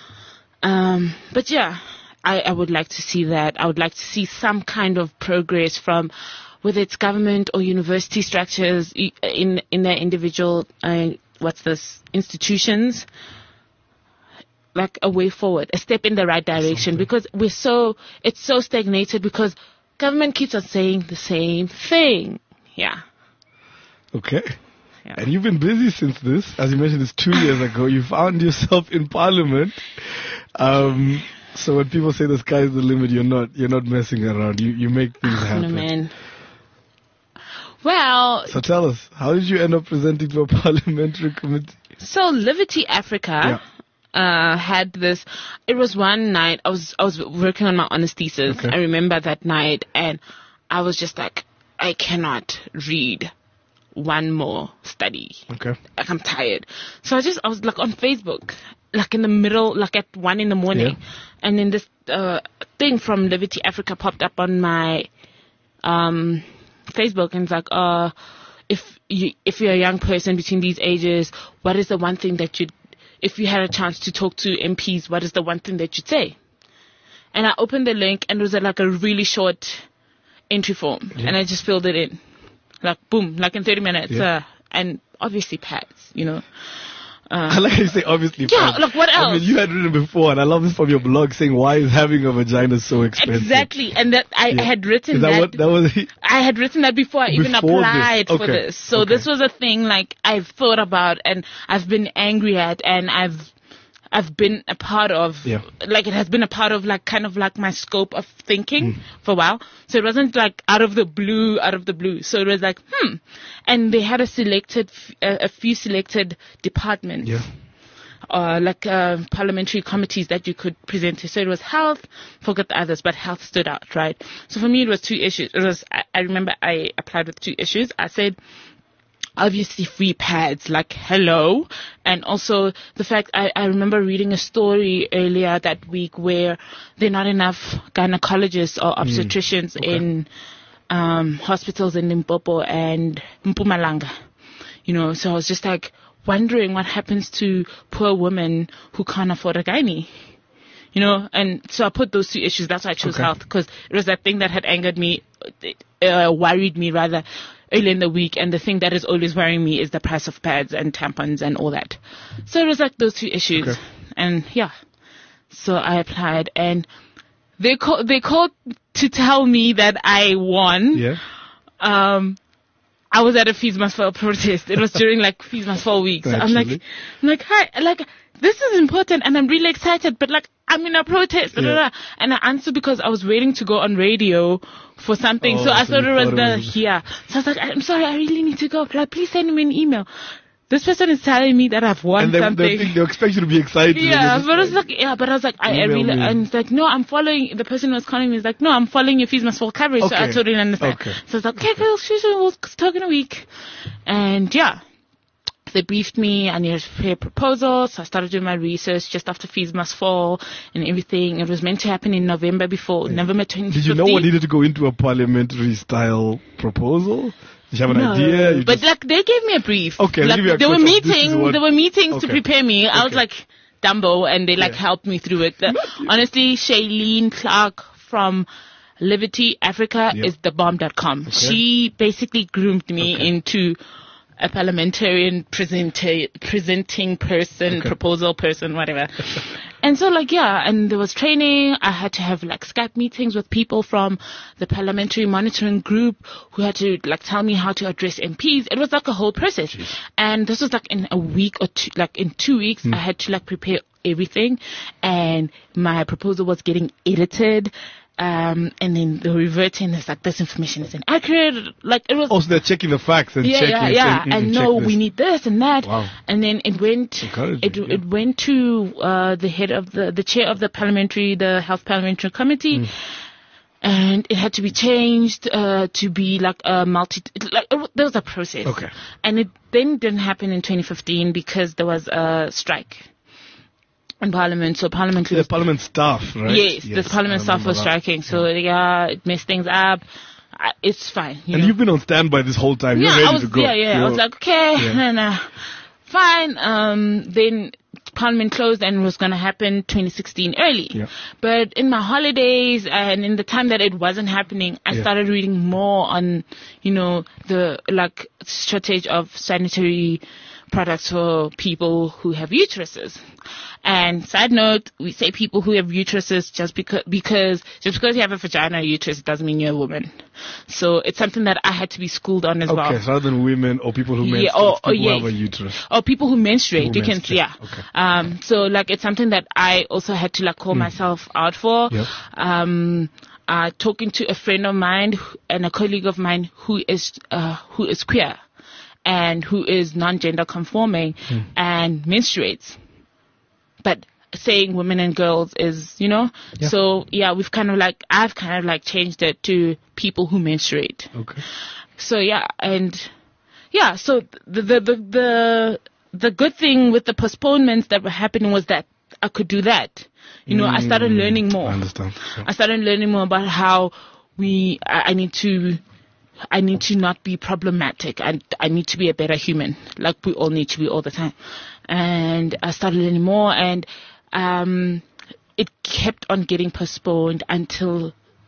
Um, but yeah, I, I would like to see that. I would like to see some kind of progress from, whether it's government or university structures in in their individual. Uh, what's this, institutions, like a way forward, a step in the right direction, because we're so, it's so stagnated because government keeps on saying the same thing. Yeah. Okay. Yeah. And you've been busy since this, as you mentioned, this two years ago. You found yourself in Parliament. Um, so when people say the sky's the limit, you're not, you're not messing around. You, you make things happen. No, man. Well, so tell us, how did you end up presenting to a parliamentary committee? So Liberty Africa yeah. uh, had this. It was one night. I was I was working on my honors thesis. Okay. I remember that night, and I was just like, I cannot read one more study. Okay. Like, I'm tired. So I just I was like on Facebook, like in the middle, like at one in the morning, yeah. and then this uh, thing from Liberty Africa popped up on my um. Facebook, and it's like, uh, if you if you're a young person between these ages, what is the one thing that you'd, if you had a chance to talk to M Ps, what is the one thing that you'd say? And I opened the link, and it was like a really short entry form, yeah. and I just filled it in, like boom, like in thirty minutes, yeah. uh, and obviously pads, you know. I like how you say obviously. Yeah, fine. like what else? I mean, you had written before, and I love this from your blog saying, why is having a vagina so expensive? Exactly, and that I Yeah. had written Is that, that. what that was? I had written that before I even Before this. applied for Okay. this. So Okay. this was a thing like I've thought about and I've been angry at and I've I've been a part of. Yeah. Like it has been a part of like kind of like my scope of thinking Mm. for a while. So it wasn't like out of the blue, out of the blue. So it was like, hmm. And they had a selected, f- a, a few selected departments. Yeah. Uh, like uh, parliamentary committees that you could present to. So it was health, forget the others, but health stood out, right? So for me, it was two issues. It was I, I remember I applied with two issues. I said, obviously free pads, like hello, and also the fact I, I remember reading a story earlier that week where there are not enough gynecologists or obstetricians okay. in um, hospitals in Limpopo and Mpumalanga. You know, so I was just like wondering what happens to poor women who can't afford a gynae. You know, and so I put those two issues. That's why I chose Okay. health, because it was that thing that had angered me, uh, worried me rather early in the week. And the thing that is always worrying me is the price of pads and tampons and all that. So it was like those two issues. Okay. And yeah, so I applied and they called, they called to tell me that I won. Yeah. Um, I was at a Fees Must Fall protest. It was during like Fees Must Fall week. So I'm like, Naturally. I'm like, hi, like, this is important and I'm really excited, but like, I'm in a protest. Da, da, Yeah. da. And I answered because I was waiting to go on radio for something. Oh, so I so thought you it was thought the, it was- yeah. So I was like, I'm sorry, I really need to go. Like, please send me an email. This person is telling me that I've won And they, something. they, think they expect you to be excited. and Yeah, you're just but it's like, yeah, but I was like, I, I Email really, me. and it's like, no, I'm following, the person who was calling me is like, no, I'm following your Fees Must Fall coverage, so I Okay. totally understand. Okay. So I was like, okay, cool, sure, sure, we'll talk in a week. And yeah, they briefed me, I needed to prepare a proposal, so I started doing my research just after Fees Must Fall and everything. It was meant to happen in November before, November twenty fifteen. Did you know what needed to go into a parliamentary style proposal? Did you have an No, idea? You but just- like they gave me a brief. Okay, like, give me a there were quick- this is meetings. what- There were meetings to Okay. prepare me. I was Okay. like Dumbo, and they like Yeah. helped me through it. The, honestly, Shailene Clark from Liberty Africa Yeah. is the bomb dot com. She basically groomed me Okay. into a parliamentarian presenta- presenting person, Okay. proposal person, whatever. And so like, yeah, and there was training. I had to have like Skype meetings with people from the parliamentary monitoring group who had to like tell me how to address M Ps. It was like a whole process. And this was like in a week or two, like in two weeks, I had to like prepare everything. And my proposal was getting edited. Um, and then the reverting is like, this information is inaccurate. Like it was, Also, they're checking the facts and yeah, checking. yeah, yeah. saying, mm, And check no, this. we need this and that. Wow. And then it went, Encouraging, it, yeah. it went to, uh, the head of the, the chair of the parliamentary, the health parliamentary committee. Mm. And it had to be changed, uh, to be like a multi, like, it, wa- there was a process. Okay. And it then didn't happen in twenty fifteen because there was a strike in parliament. So parliament The was parliament staff, right? Yes, the parliament I staff was remember that. striking. So yeah, it messed things up. I, it's fine. You And know? you've been on standby this whole time. You're yeah, ready I was, to go. yeah, yeah. I You're- was like, okay, Yeah. no, no, fine. Um, then Parliament closed and it was going to happen twenty sixteen early. Yeah. But in my holidays and in the time that it wasn't happening, I Yeah. started reading more on, you know, the like shortage of sanitary products for people who have uteruses. And side note, we say people who have uteruses just because, because just because you have a vagina or uterus doesn't mean you're a woman. So it's something that I had to be schooled on as Okay, well. so rather than women or people who Yeah, menstruate, or- it's or people who yes. have a uterus. Or people who menstruate, Who you can, menstruate, yeah. okay. Um, so like it's something that I also had to like call myself out for. Yep. Um, uh, talking to a friend of mine who- and a colleague of mine who is, uh, who is queer and who is non-gender conforming and menstruates. But saying women and girls is, you know, Yeah. so yeah, we've kind of like, I've kind of like changed it to people who menstruate. Okay. So yeah, and yeah, so the the the the, the good thing with the postponements that were happening was that I could do that. You know, I started learning more. I understand. Yeah. I started learning more about how we. I, I need to. I need to not be problematic. I I need to be a better human, like we all need to be all the time. And I started learning more, and um, it kept on getting postponed until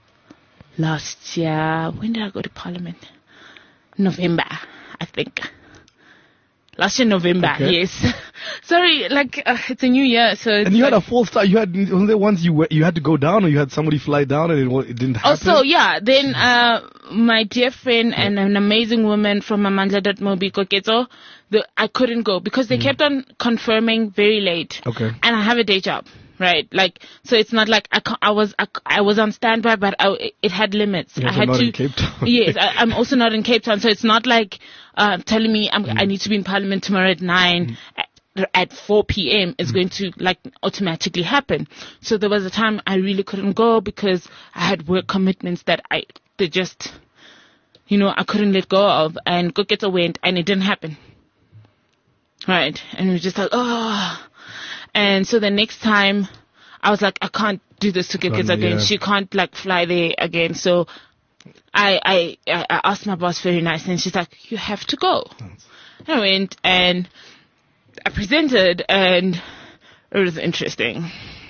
last year. When did I go to Parliament? November, I think. Last year, November, Okay. yes. Sorry, like, uh, it's a new year, so it's And you had like, a false start. You had, wasn't there once you were, you had to go down, or you had somebody fly down and it, wa- it didn't happen? also, yeah, then, uh, my dear friend and an amazing woman from Amandla.mobi Koketo, the, I couldn't go because they kept on confirming very late. Okay. And I have a day job, right? Like, so it's not like I, ca- I was, I, I was on standby, but I, it had limits. Yeah, I so had not to, in Cape Town. yes, I, I'm also not in Cape Town, so it's not like, uh, telling me I'm, I need to be in Parliament tomorrow at nine. At, at four p.m. is going to like automatically happen. So there was a time I really couldn't go because I had work commitments that I, they just, you know, I couldn't let go of, and Koketo went and it didn't happen. Right. And we were just like, oh. And so the next time I was like, I can't do this to Koketo again. Yeah. She can't like fly there again. So I, I, I asked my boss very nicely, and she's like, you have to go. I went and I presented, and it was interesting.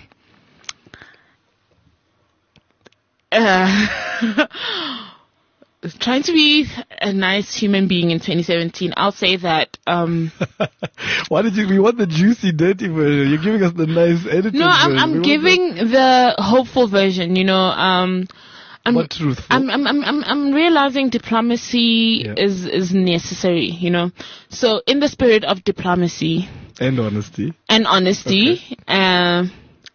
Uh, trying to be a nice human being in twenty seventeen, I'll say that. Um, Why did you? We want the juicy, dirty version. You're giving us the nice edited no, I'm, version. I'm We want giving the hopeful version. You know, um, I'm, What truthful? I'm, I'm, I'm, I'm, I'm realizing diplomacy Yeah. is is necessary. You know, so in the spirit of diplomacy the, and honesty. and honesty, um,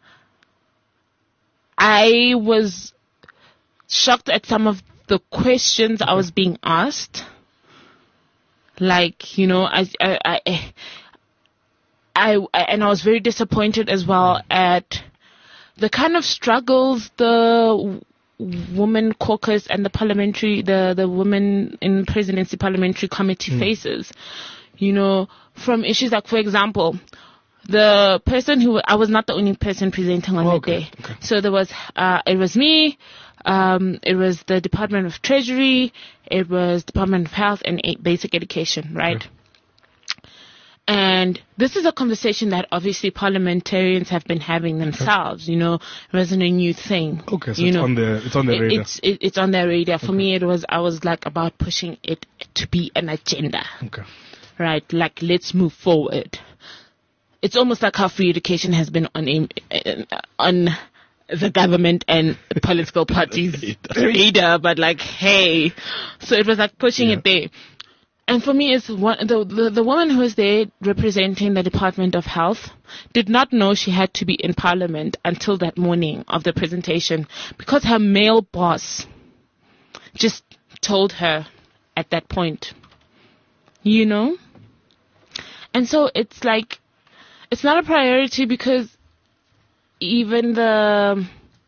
I was shocked at some of the questions I was being asked. Like, you know, I, I, I, I, I, and I was very disappointed as well at the kind of struggles the Women Caucus and the parliamentary, the, the Women in Presidency Parliamentary Committee faces. You know, from issues like, for example, the person who, I was not the only person presenting on Oh, the okay, day. okay. So there was, uh, it was me, um, it was the Department of Treasury, it was Department of Health and e- Basic Education, right? Okay. And this is a conversation that obviously parliamentarians have been having themselves, you know, it wasn't a new thing. Okay, so you it's know. on their it's on their It- radar. It's, it, it's on their radar. For me, it was, I was like about pushing it to be an agenda, Okay. right? Like, let's move forward. It's almost like how free education has been on aim, uh, on the government and political parties' radar, but like, hey, so it was like pushing Yeah. it there. And for me, it's one, the, the the woman who was there representing the Department of Health did not know she had to be in Parliament until that morning of the presentation, because her male boss just told her at that point, you know? And so it's like, it's not a priority because even the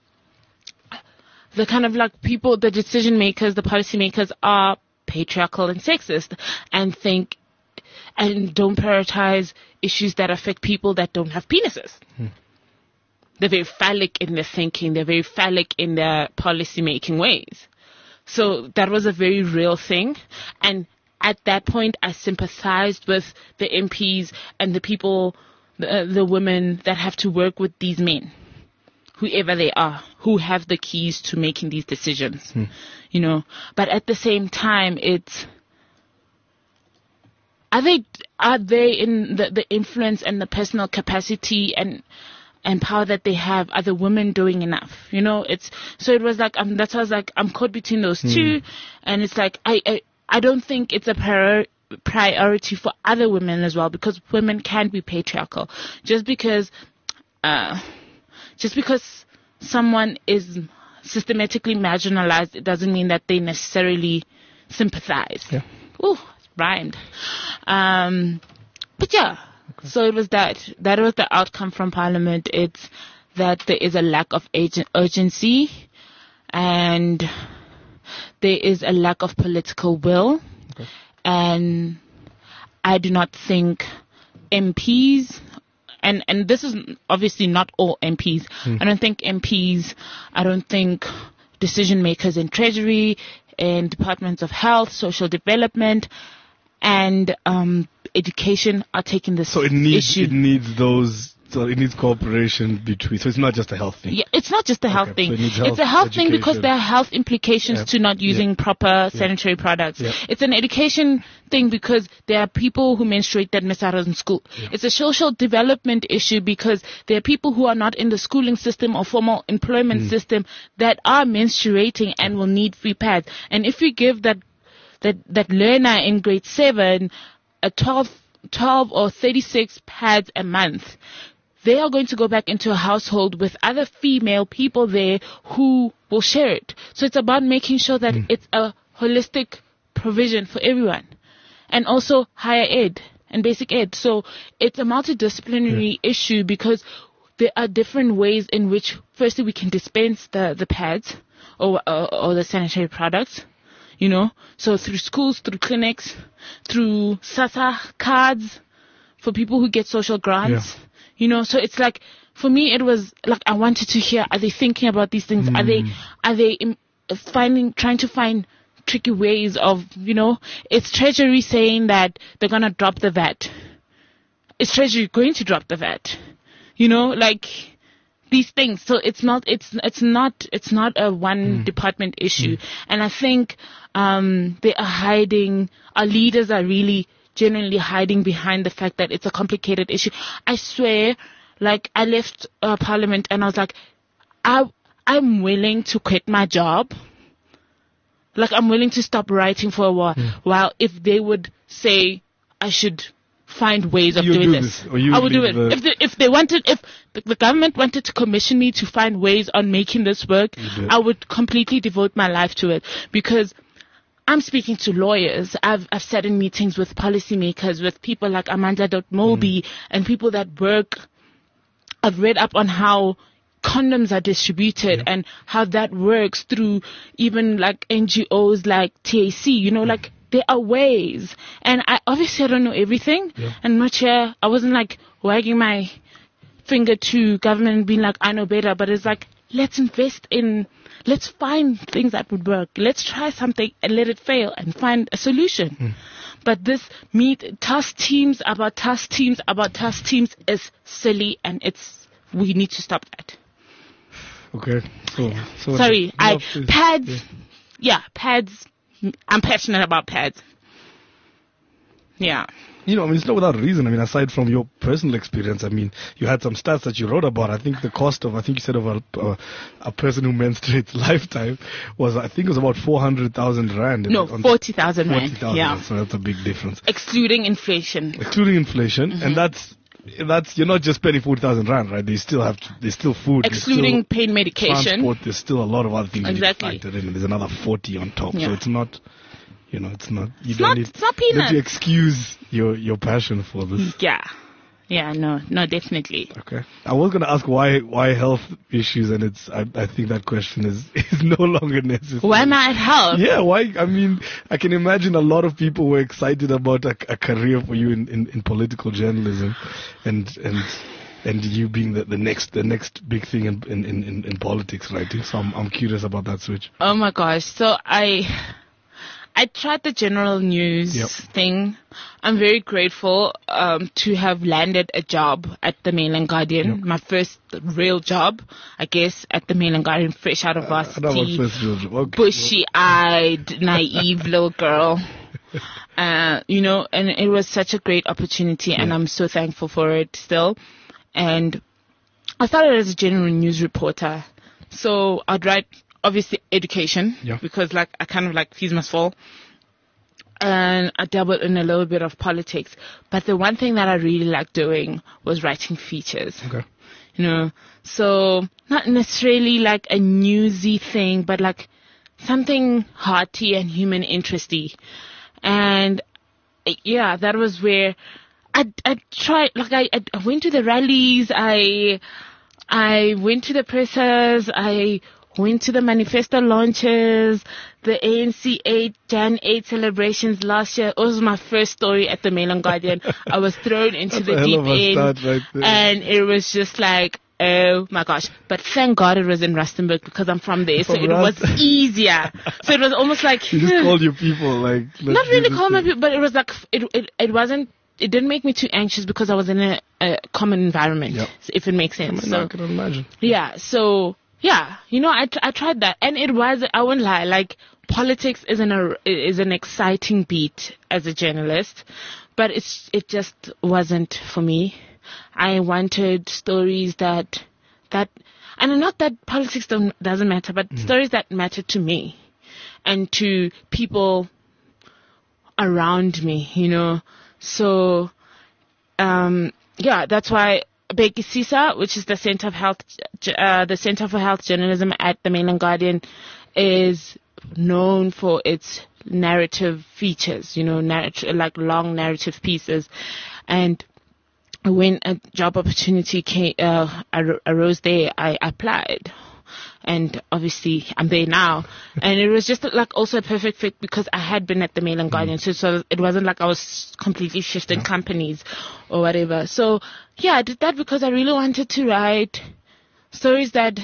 the kind of like people, the decision makers, the policy makers are patriarchal and sexist and think and don't prioritize issues that affect people that don't have penises. Hmm. They're very phallic in their thinking. They're very phallic in their policy making ways. So that was a very real thing. And at that point, I sympathized with the M Ps and the people, the, the women that have to work with these men, whoever they are, who have the keys to making these decisions, Hmm. you know. But at the same time, it's, are they, are they in the, the influence and the personal capacity and, and power that they have, are the women doing enough? You know, it's, so it was like, um, that's why I was like, I'm caught between those two. And it's like, I, I, I don't think it's a prior, priority for other women as well, because women can be patriarchal. Just because, uh, just because someone is systematically marginalized, it doesn't mean that they necessarily sympathize. Yeah. Ooh, rhymed. Um, but yeah, okay. So it was that. That was the outcome from Parliament. It's that there is a lack of agent, urgency, and there is a lack of political will. Okay. And I do not think M Ps, and, and this is obviously not all M Ps, Hmm. I don't think M Ps, I don't think decision makers in Treasury, in departments of health, social development, and um, education are taking this So it needs issue. it needs those still, it needs cooperation between, so it's not just a health thing. Yeah, it's not just a health Okay, thing. so it needs health it's a health thing because education. there are health implications Yeah. to not using Yeah. proper sanitary products. Yeah. It's an education thing because there are people who menstruate that miss out on school. Yeah. It's a social development issue because there are people who are not in the schooling system or formal employment Mm. system that are menstruating and will need free pads. And if we give that that that learner in grade seven a twelve, twelve or thirty-six pads a month, they are going to go back into a household with other female people there who will share it. So it's about making sure that Mm. it's a holistic provision for everyone. And also higher ed and basic ed. So it's a multidisciplinary Yeah. issue because there are different ways in which, firstly, we can dispense the, the pads or, or, or the sanitary products. You know, so through schools, through clinics, through SASA cards for people who get social grants. Yeah. You know, so it's like, for me, it was like, I wanted to hear, are they thinking about these things? Are they, are they im- finding, trying to find tricky ways of, you know, it's Treasury saying that they're going to drop the V A T. Is Treasury going to drop the V A T? You know, like, these things. So it's not, it's, it's not, it's not a one Mm. department issue. Mm. And I think, um, they are hiding, our leaders are really genuinely hiding behind the fact that it's a complicated issue. I swear, like, I left uh, parliament and I was like, I, I'm willing to quit my job. Like, I'm willing to stop writing for a while, Mm. while if they would say I should find ways of You doing do this. this, or you I would do leave it. the- If they, if they wanted, if the, the government wanted to commission me to find ways on making this work, You do it. I would completely devote my life to it because I'm speaking to lawyers. I've, I've sat in meetings with policymakers, with people like Amanda Dotmobi Mm. and people that work. I've read up on how condoms are distributed Yeah. and how that works through even like N G Os like T A C, you know, like there are ways. And I obviously I don't know everything. Yeah. And not sure, I wasn't like wagging my finger to government and being like, I know better, but it's like, let's invest in, let's find things that would work. Let's try something and let it fail and find a solution. Mm. But this meet task teams about task teams about task teams is silly and it's, we need to stop that. Okay. So, so Sorry, I, love this- pads, yeah. yeah, pads, I'm passionate about pads. Yeah. You know, I mean, it's not without reason. I mean, aside from your personal experience, I mean, you had some stats that you wrote about. I think the cost of, I think you said of a, uh, a person who menstruates lifetime was, I think it was about four hundred thousand rand. No, on- forty thousand rand. forty thousand. Yeah. So that's a big difference. Excluding inflation. Excluding inflation. Mm-hmm. And that's, that's, you're not just spending forty thousand rand, right? They still have, to, there's still food. there's Excluding still pain medication. transport. There's still a lot of other things Exactly. that you factor in. And there's another forty on top. Yeah. So it's not, you know, it's not, you It's don't not, need, it's not you need to peanuts. excuse your, your passion for this. Yeah. Yeah, no, no, definitely. Okay. I was going to ask why why health issues, and it's I, I think that question is is no longer necessary. Why am I at health? Yeah, why? I mean, I can imagine a lot of people were excited about a, a career for you in, in, in political journalism, and and and you being the, the next the next big thing in in, in, in politics, right? So I'm I'm curious about that switch. Oh my gosh. So I I tried the general news Yep. thing. I'm very grateful um, to have landed a job at the Mail and Guardian. Yep. My first real job, I guess, at the Mail and Guardian, fresh out of Uh, that was varsity. first real job. Okay. Bushy-eyed, naive little girl. Uh, you know, and it was such a great opportunity, and Yeah. I'm so thankful for it still. And I started as a general news reporter, so I'd write obviously education, Yeah. because like I kind of like fees must fall, and I dabbled in a little bit of politics. But the one thing that I really liked doing was writing features. Okay. You know, so not necessarily like a newsy thing, but like something hearty and human interesty. And uh, yeah, that was where I I tried. Like I I went to the rallies. I I went to the presses. I went to the manifesto launches, the A N C eight, Jan eight celebrations last year. It was my first story at the Mail and Guardian. I was thrown into That's the a hell deep of a end, start right there. and it was just like, oh my gosh. But thank God it was in Rustenburg because I'm from there, so From it was Rust- easier. So it was almost like, You just called your people like. let's not do really this call my thing. people, but it was like, it, it, it wasn't it didn't make me too anxious because I was in a, a common environment, Yep. if it makes sense. I mean, so I can imagine. yeah, so yeah, you know, I, tr- I tried that, and it was, I won't lie, like, politics is an a, is an exciting beat as a journalist, but it's it just wasn't for me. I wanted stories that that and not that politics don't, doesn't matter, but mm. stories that matter to me and to people around me, you know. So um yeah, that's why Bheki Sisa, which is the Center of Health, uh, the Center for Health Journalism at the Mail and Guardian, is known for its narrative features, you know, narrat- like long narrative pieces. And when a job opportunity came, uh, ar- arose there, I applied. And obviously I'm there now. And it was just like also a perfect fit because I had been at the Mail and Guardian. So, so it wasn't like I was completely shifting yeah. companies or whatever. So yeah, I did that because I really wanted to write stories that,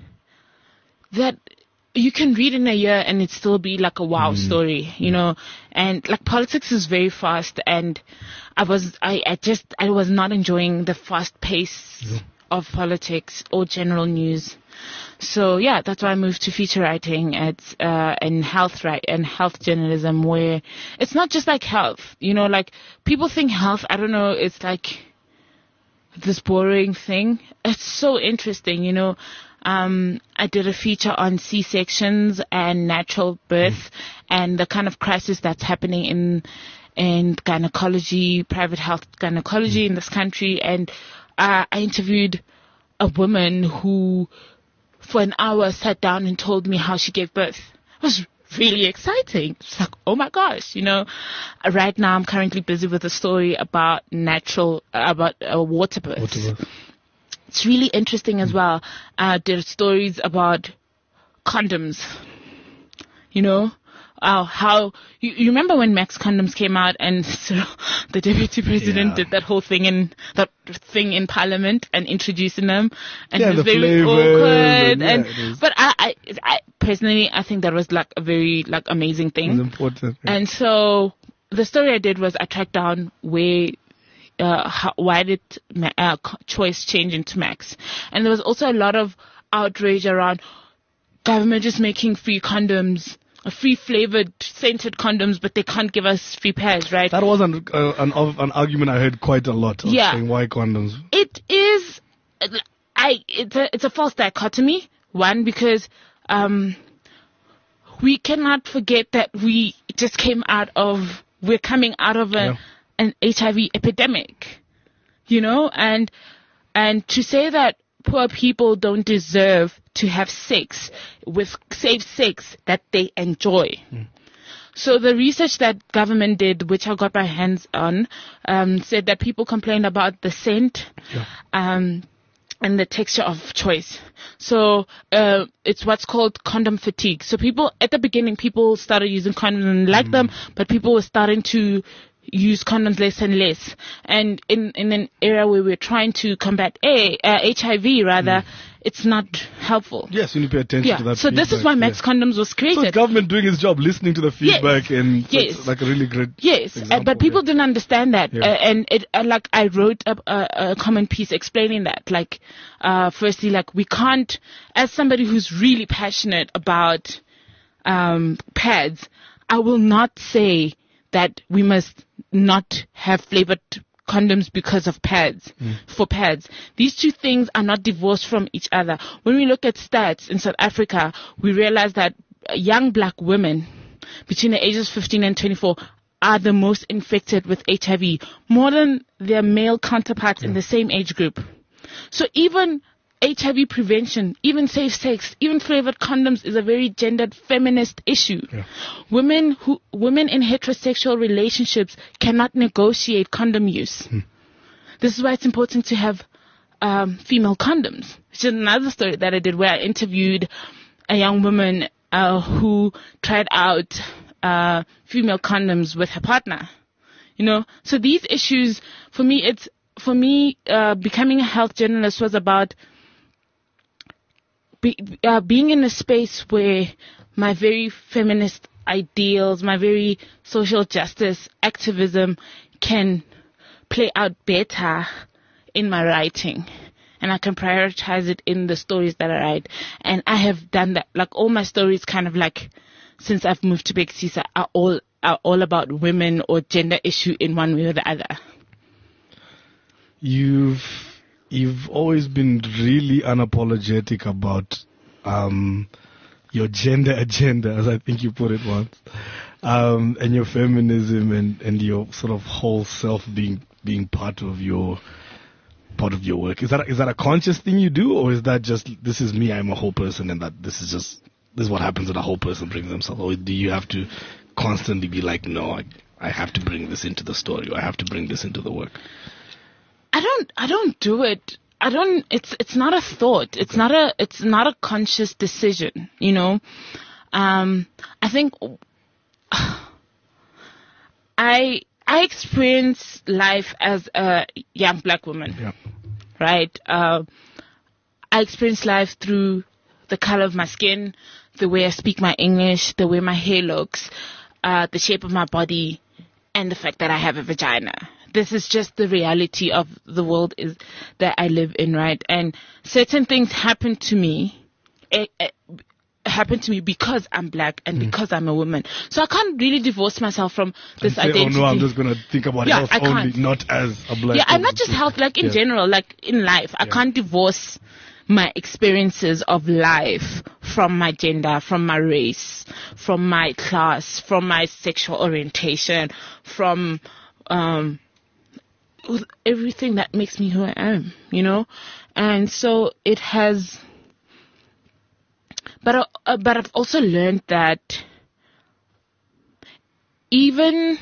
that you can read in a year and it still be like a wow mm. story, you know. And like politics is very fast, and I was, I, I just, I was not enjoying the fast pace yeah. of politics or general news. So yeah, that's why I moved to feature writing at uh, and health right and health journalism, where it's not just like health, you know, like people think health, I don't know, it's like this boring thing. It's so interesting, you know. Um, I did a feature on C-sections and natural birth mm. and the kind of crisis that's happening in in gynecology, private health gynecology mm. in this country. And uh, I interviewed a woman who, for an hour, sat down and told me how she gave birth. It was really exciting. It's like, oh my gosh, you know. Right now, I'm currently busy with a story about natural, about uh, water birth. Water birth. It's really interesting as well. Uh, there are stories about condoms, you know, uh, how, you, you remember when Max condoms came out and so the deputy president yeah. did that whole thing in, that thing in parliament and introducing them, and yeah, it was the very awkward. And, and, yeah, and but I, I, I, personally, I think that was like a very, like, amazing thing. It was important. Yeah. And so the story I did was I tracked down where, Uh, how, why did uh, Choice change into Max? And there was also a lot of outrage around government just making free condoms, uh, free flavored, scented condoms, but they can't give us free pads, right? That was an, uh, an, an argument I heard quite a lot. Of yeah. saying why condoms? It is, I, it's a, it's a false dichotomy. One, because, um, we cannot forget that we just came out of, we're coming out of a, yeah. an H I V epidemic, you know, and and to say that poor people don't deserve to have sex with safe sex that they enjoy. Mm. So the research that government did, which I got my hands on, um, said that people complained about the scent, yeah. um, and the texture of Choice. So uh, it's what's called condom fatigue. So people at the beginning, people started using condoms and liked mm. them, but people were starting to use condoms less and less. And in, in an area where we're trying to combat A, uh, H I V rather, mm. it's not helpful. Yes, you need to pay attention yeah. to that So feedback. this is why Max yeah. Condoms was created. So it's government doing its job, listening to the feedback, yes. and yes. it's like a really great Yes, example, uh, but people yeah. didn't understand that. Yeah. Uh, and it, uh, like I wrote a, a, a comment piece explaining that. Like, uh, firstly, like we can't, as somebody who's really passionate about um, pads, I will not say that we must not have flavored condoms because of pads, mm. for pads. These two things are not divorced from each other. When we look at stats in South Africa, we realize that young black women between the ages of fifteen and twenty-four are the most infected with H I V, more than their male counterparts yeah. in the same age group. So even H I V prevention, even safe sex, even flavored condoms is a very gendered feminist issue. Yeah. Women who, women in heterosexual relationships cannot negotiate condom use. Hmm. This is why it's important to have um, female condoms. Which is another story that I did where I interviewed a young woman uh, who tried out uh, female condoms with her partner. You know, so these issues, for me, it's for me uh, becoming a health journalist was about Be, uh, being in a space where my very feminist ideals, my very social justice activism can play out better in my writing. And I can prioritize it in the stories that I write. And I have done that. Like, all my stories kind of like, since I've moved to Bekisisa, are all, are all about women or gender issue in one way or the other. You've, you've always been really unapologetic about, um, your gender agenda, as I think you put it once, um, and your feminism and, and your sort of whole self being, being part of your, part of your work. Is that is that a conscious thing you do, or is that just, this is me, I'm a whole person, and that this is just, this is what happens when a whole person brings themselves? Or do you have to constantly be like, no, I, I have to bring this into the story, or I have to bring this into the work? I don't I don't do it. I don't it's it's not a thought. It's okay. not a it's not a conscious decision, you know. Um I think I I experience life as a young black woman, yeah. right? Uh, I experience life through the color of my skin, the way I speak my English, the way my hair looks, uh, the shape of my body, and the fact that I have a vagina. This is just the reality of the world is that I live in, right? And certain things happen to me. It, it, happened to me because I'm black and mm. because I'm a woman. So I can't really divorce myself from this say, identity. Oh no, I'm just going to think about yeah, health I only, can't. not as a black Yeah, woman. I'm not just health, like in yeah. general, like in life. I yeah. can't divorce my experiences of life from my gender, from my race, from my class, from my sexual orientation, from um, everything that makes me who I am, you know? And so it has... But uh, but I've also learned that even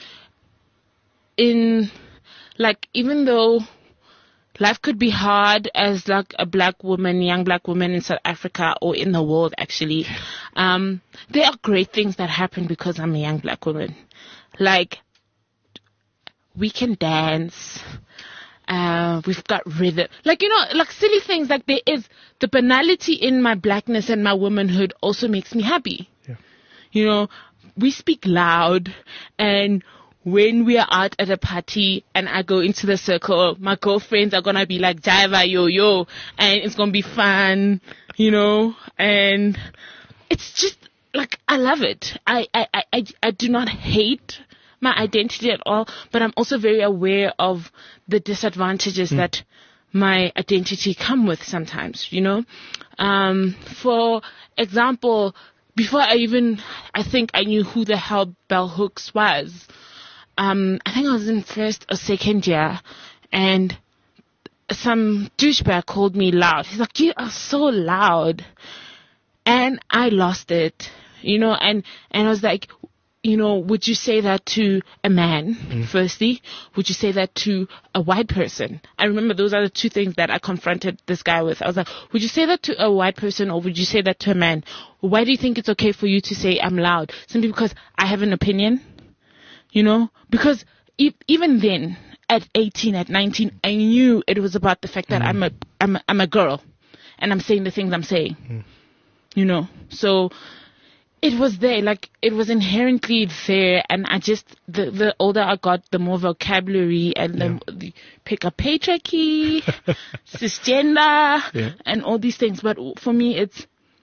in, like, even though life could be hard as like a black woman, young black woman in South Africa or in the world actually, um, there are great things that happen because I'm a young black woman. Like, we can dance. Uh, we've got rhythm. Like, you know, like silly things. Like, there is the banality in my blackness and my womanhood also makes me happy. Yeah. You know, we speak loud, and when we are out at a party and I go into the circle, my girlfriends are gonna be like, Jaiva, yo, yo, and it's gonna be fun, you know, and it's just like, I love it. I, I, I, I do not hate my identity at all, but I'm also very aware of the disadvantages mm. that my identity come with sometimes, you know. Um, for example, before I even, I think I knew who the hell Bell Hooks was, um, I think I was in first or second year, and some douchebag called me loud. He's like, you are so loud. And I lost it, you know, and, and I was like, you know, would you say that to a man, mm. firstly? Would you say that to a white person? I remember those are the two things that I confronted this guy with. I was like, would you say that to a white person or would you say that to a man? Why do you think it's okay for you to say I'm loud? Simply because I have an opinion, you know? Because e- even then, at eighteen, at nineteen, I knew it was about the fact that mm. I'm a, I'm a, I'm a girl and I'm saying the things I'm saying, mm. you know? So it was there, like, it was inherently there, and I just, the, the older I got, the more vocabulary, and yeah. the, the pick up patriarchy, cisgender, yeah. and all these things. But for me, it's,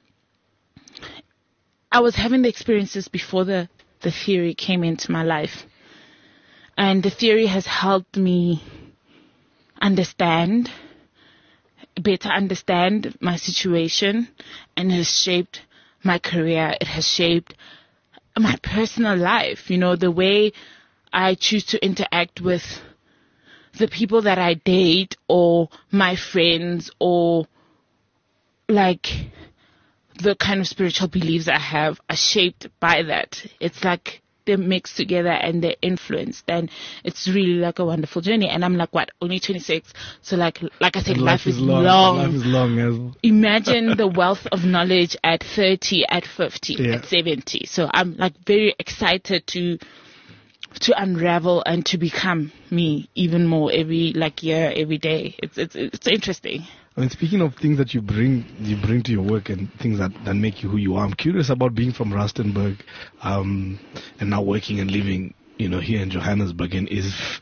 I was having the experiences before the, the theory came into my life. And the theory has helped me understand, better understand my situation, and has shaped my career. It has shaped my personal life, you know, the way I choose to interact with the people that I date or my friends, or like the kind of spiritual beliefs I have are shaped by that. It's like they're mixed together and they're influenced, and it's really like a wonderful journey. And I'm like, what, only twenty-six? So like, like I said, life, life is long. long. Life is long as well. Imagine the wealth of knowledge at thirty, at fifty, yeah. at seventy. So I'm like very excited to, to unravel and to become me even more every like year, every day. It's, it's, it's interesting. I mean, speaking of things that you bring, you bring to your work and things that, that make you who you are, I'm curious about being from Rustenburg, um, and now working and living, you know, here in Johannesburg. And is,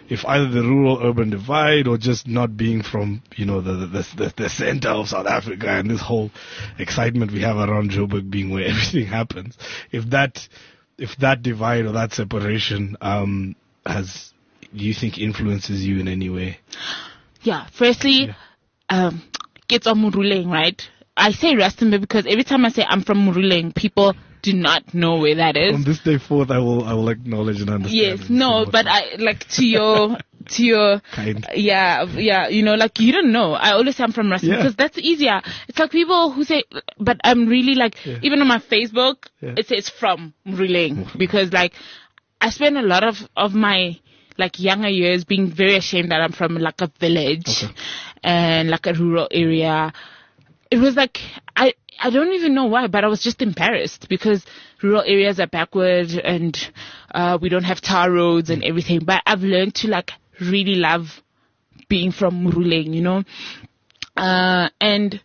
if either the rural-urban divide or just not being from, you know, the, the, the, the center of South Africa and this whole excitement we have around Joburg being where everything happens, if that, if that divide or that separation, um, has, do you think influences you in any way? Yeah, firstly, yeah. um, it's on Muruleng, right? I say Rustenburg because every time I say I'm from Muruleng, people do not know where that is. On this day forth, I will I will acknowledge and understand. Yes, no, but I like to your to your kind. Yeah, yeah, you know, like you don't know. I always say I'm from Rustenburg yeah. because that's easier. It's like people who say, but I'm really like yeah. even on my Facebook, yeah. it says from Muruleng because like I spend a lot of of my like younger years being very ashamed that I'm from like a village okay. and like a rural area. It was like, I, I don't even know why, but I was just embarrassed because rural areas are backward and uh, we don't have tar roads and everything. But I've learned to like really love being from Muruleng, you know. Uh, and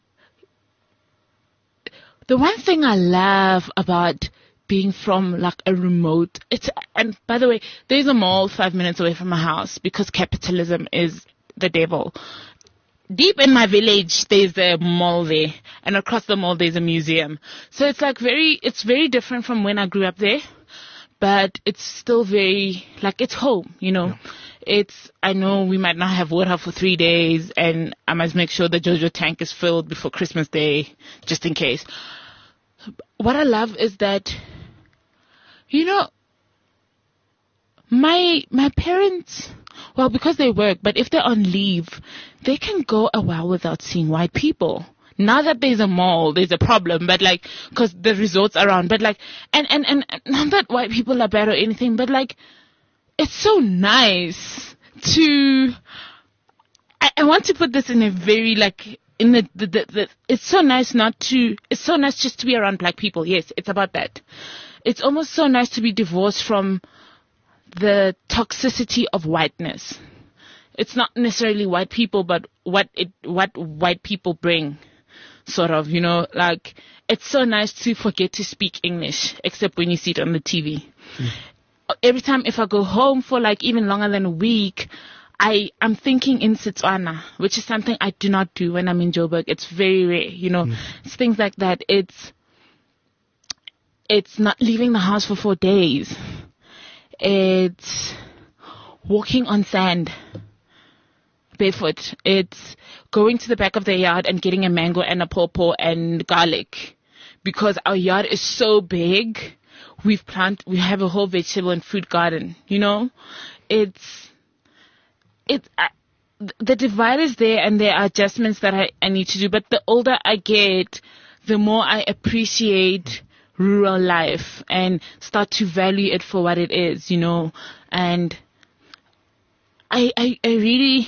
the one thing I love about being from like a remote, it's, and by the way, there's a mall five minutes away from my house because capitalism is the devil. Deep in my village, there's a mall there, and across the mall, there's a museum. So it's like very, it's very different from when I grew up there, but it's still very, like, it's home, you know. Yeah. It's, I know we might not have water for three days, and I must make sure the JoJo tank is filled before Christmas Day, just in case. What I love is that, you know, my, my parents, well, because they work, but if they're on leave, they can go a while without seeing white people. Now that there's a mall, there's a problem, but like, cause the resorts around, but like, and, and, and not that white people are bad or anything, but like, it's so nice to, I, I want to put this in a very like, in the, the, the, the, it's so nice not to, it's so nice just to be around black people. Yes, it's about that. It's almost so nice to be divorced from the toxicity of whiteness. It's not necessarily white people, but what it, what white people bring, sort of, you know, like, it's so nice to forget to speak English, except when you see it on the T V. Mm. Every time if I go home for like even longer than a week, I, I'm thinking in Setswana, which is something I do not do when I'm in Joburg. It's very rare, you know, mm. it's things like that. It's, it's not leaving the house for four days. It's walking on sand barefoot. It's going to the back of the yard and getting a mango and a pawpaw and garlic because our yard is so big. We've plant, we have a whole vegetable and fruit garden, you know. It's, it's, uh, the divide is there and there are adjustments that I, I need to do. But the older I get, the more I appreciate rural life and start to value it for what it is, you know. And I, I, I really,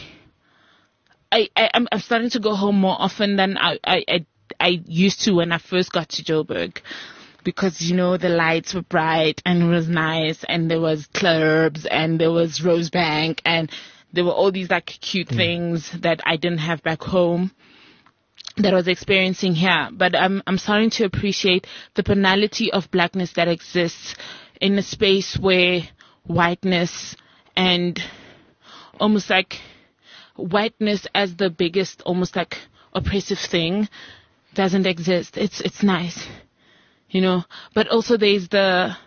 I, I, I'm, I'm starting to go home more often than I, I, I, I used to when I first got to Joburg, because, you know, the lights were bright and it was nice and there was clubs and there was Rosebank and there were all these like cute mm. things that I didn't have back home that I was experiencing here. But I'm, I'm starting to appreciate the banality of blackness that exists in a space where whiteness and almost like whiteness as the biggest, almost like oppressive thing doesn't exist. It's, it's nice, you know, but also there's the,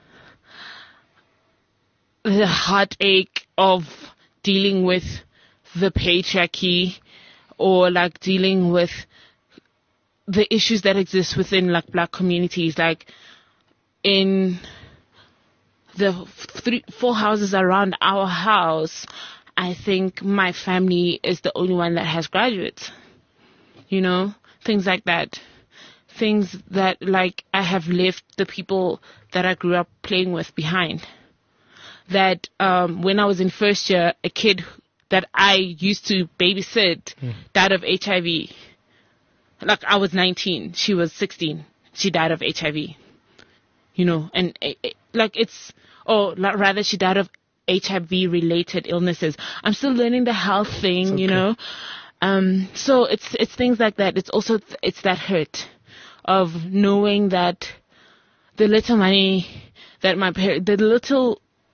the heartache of dealing with the patriarchy or like dealing with the issues that exist within like black communities. Like in the three, four houses around our house, I think my family is the only one that has graduates, you know, things like that. Things that like I have left the people that I grew up playing with behind. That um, when I was in first year, a kid that I used to babysit mm. died of H I V. Like I was nineteen, she was sixteen. She died of H I V. You know, and it, it, like it's, or rather she died of H I V related illnesses. I'm still learning the health thing, okay. you know. Um, so it's it's things like that. It's also it's that hurt of knowing that the little money that my parents, the little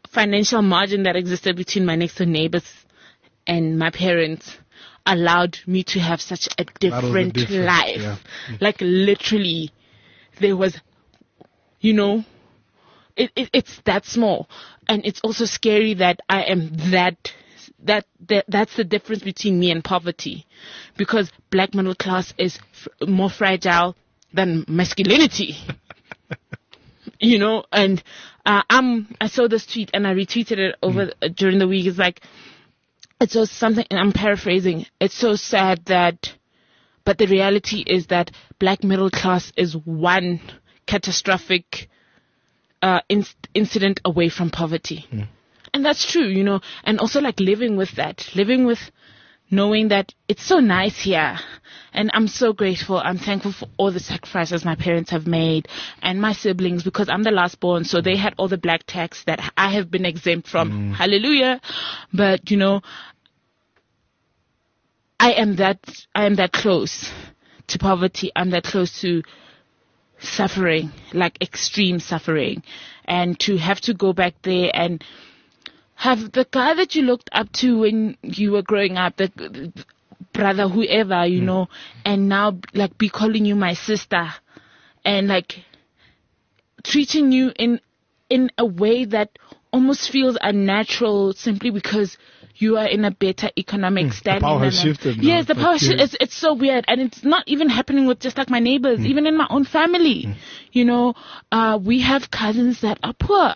financial margin that existed between my next door neighbors and my parents allowed me to have such a different life. Yeah. Like literally, there was, you know, it, it it's that small, and it's also scary that I am that. That, that that's the difference between me and poverty, because black middle class is f- more fragile than masculinity. You know, and uh, I'm I saw this tweet and I retweeted it over mm. uh, during the week. It's like, it's so something, and I'm paraphrasing. It's so sad that, but the reality is that black middle class is one catastrophic uh, in- incident away from poverty. Mm. And that's true, you know, and also like living with that, living with knowing that it's so nice here. And I'm so grateful. I'm thankful for all the sacrifices my parents have made and my siblings, because I'm the last born. So they had all the black tax that I have been exempt from. Mm. Hallelujah. But, you know, I am that, I am that close to poverty. I'm that close to suffering, like extreme suffering, and to have to go back there and have the guy that you looked up to when you were growing up, the brother, whoever, you mm. know, and now like be calling you my sister and like treating you in in a way that almost feels unnatural simply because you are in a better economic mm. standing. The power has shifted. Yes, the power shifted. It's, it's so weird. And it's not even happening with just like my neighbors, mm. even in my own family. Mm. You know, uh, we have cousins that are poor.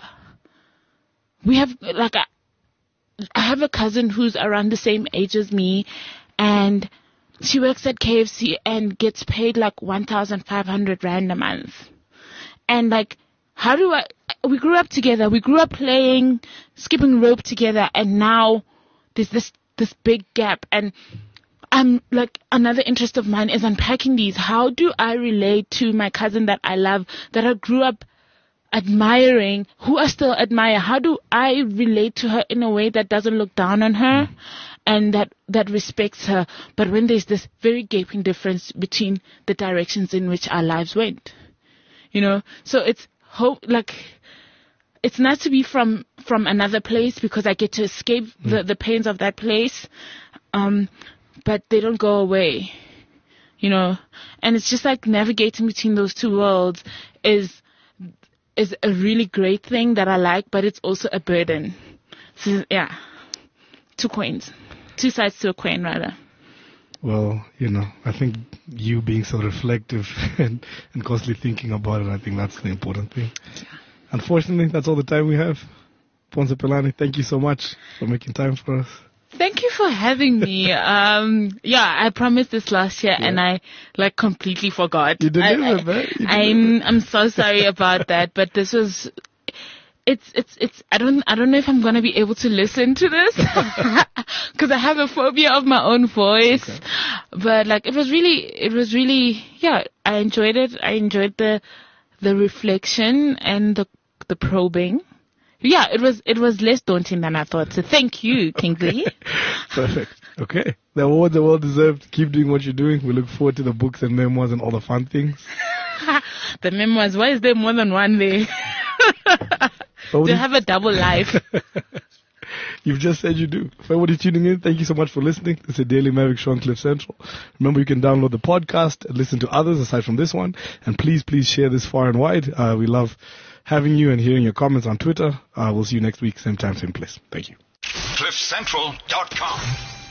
We have like a, I have a cousin who's around the same age as me, and she works at K F C and gets paid like one thousand five hundred rand a month. And like, how do I, we grew up together, we grew up playing, skipping rope together, and now there's this, this big gap. And I'm like, another interest of mine is unpacking these. How do I relate to my cousin that I love, that I grew up admiring, who I still admire? How do I relate to her in a way that doesn't look down on her and that, that respects her? But when there's this very gaping difference between the directions in which our lives went, you know, so it's hope, like, it's nice to be from, from another place because I get to escape mm. the, the pains of that place. Um, but they don't go away, you know, and it's just like navigating between those two worlds is, is a really great thing that I like, but it's also a burden. So, yeah, two coins, two sides to a coin, rather. Well, you know, I think you being so reflective and, and constantly thinking about it, I think that's the important thing. Yeah. Unfortunately, that's all the time we have. Ponce Pelani, thank you so much for making time for us. Thank you for having me. um, yeah, I promised this last year yeah. and I like completely forgot. You delivered, man. You I'm I'm so sorry about that, but this was. It's it's it's. I don't I don't know if I'm gonna be able to listen to this because I have a phobia of my own voice. Okay. But like it was really it was really yeah. I enjoyed it. I enjoyed the the reflection and the the probing. Yeah, it was it was less daunting than I thought. So thank you, Kingsley. Okay. Perfect. Okay. The awards are well deserved. Keep doing what you're doing. We look forward to the books and memoirs and all the fun things. The memoirs. Why is there more than one there? Do you have a double life? You've just said you do. For everybody tuning in, thank you so much for listening. This is Daily Maverick Show on Cliff Central. Remember, you can download the podcast and listen to others aside from this one. And please, please share this far and wide. Uh, we love having you and hearing your comments on Twitter. Uh, we'll see you next week, same time, same place. Thank you. cliff central dot com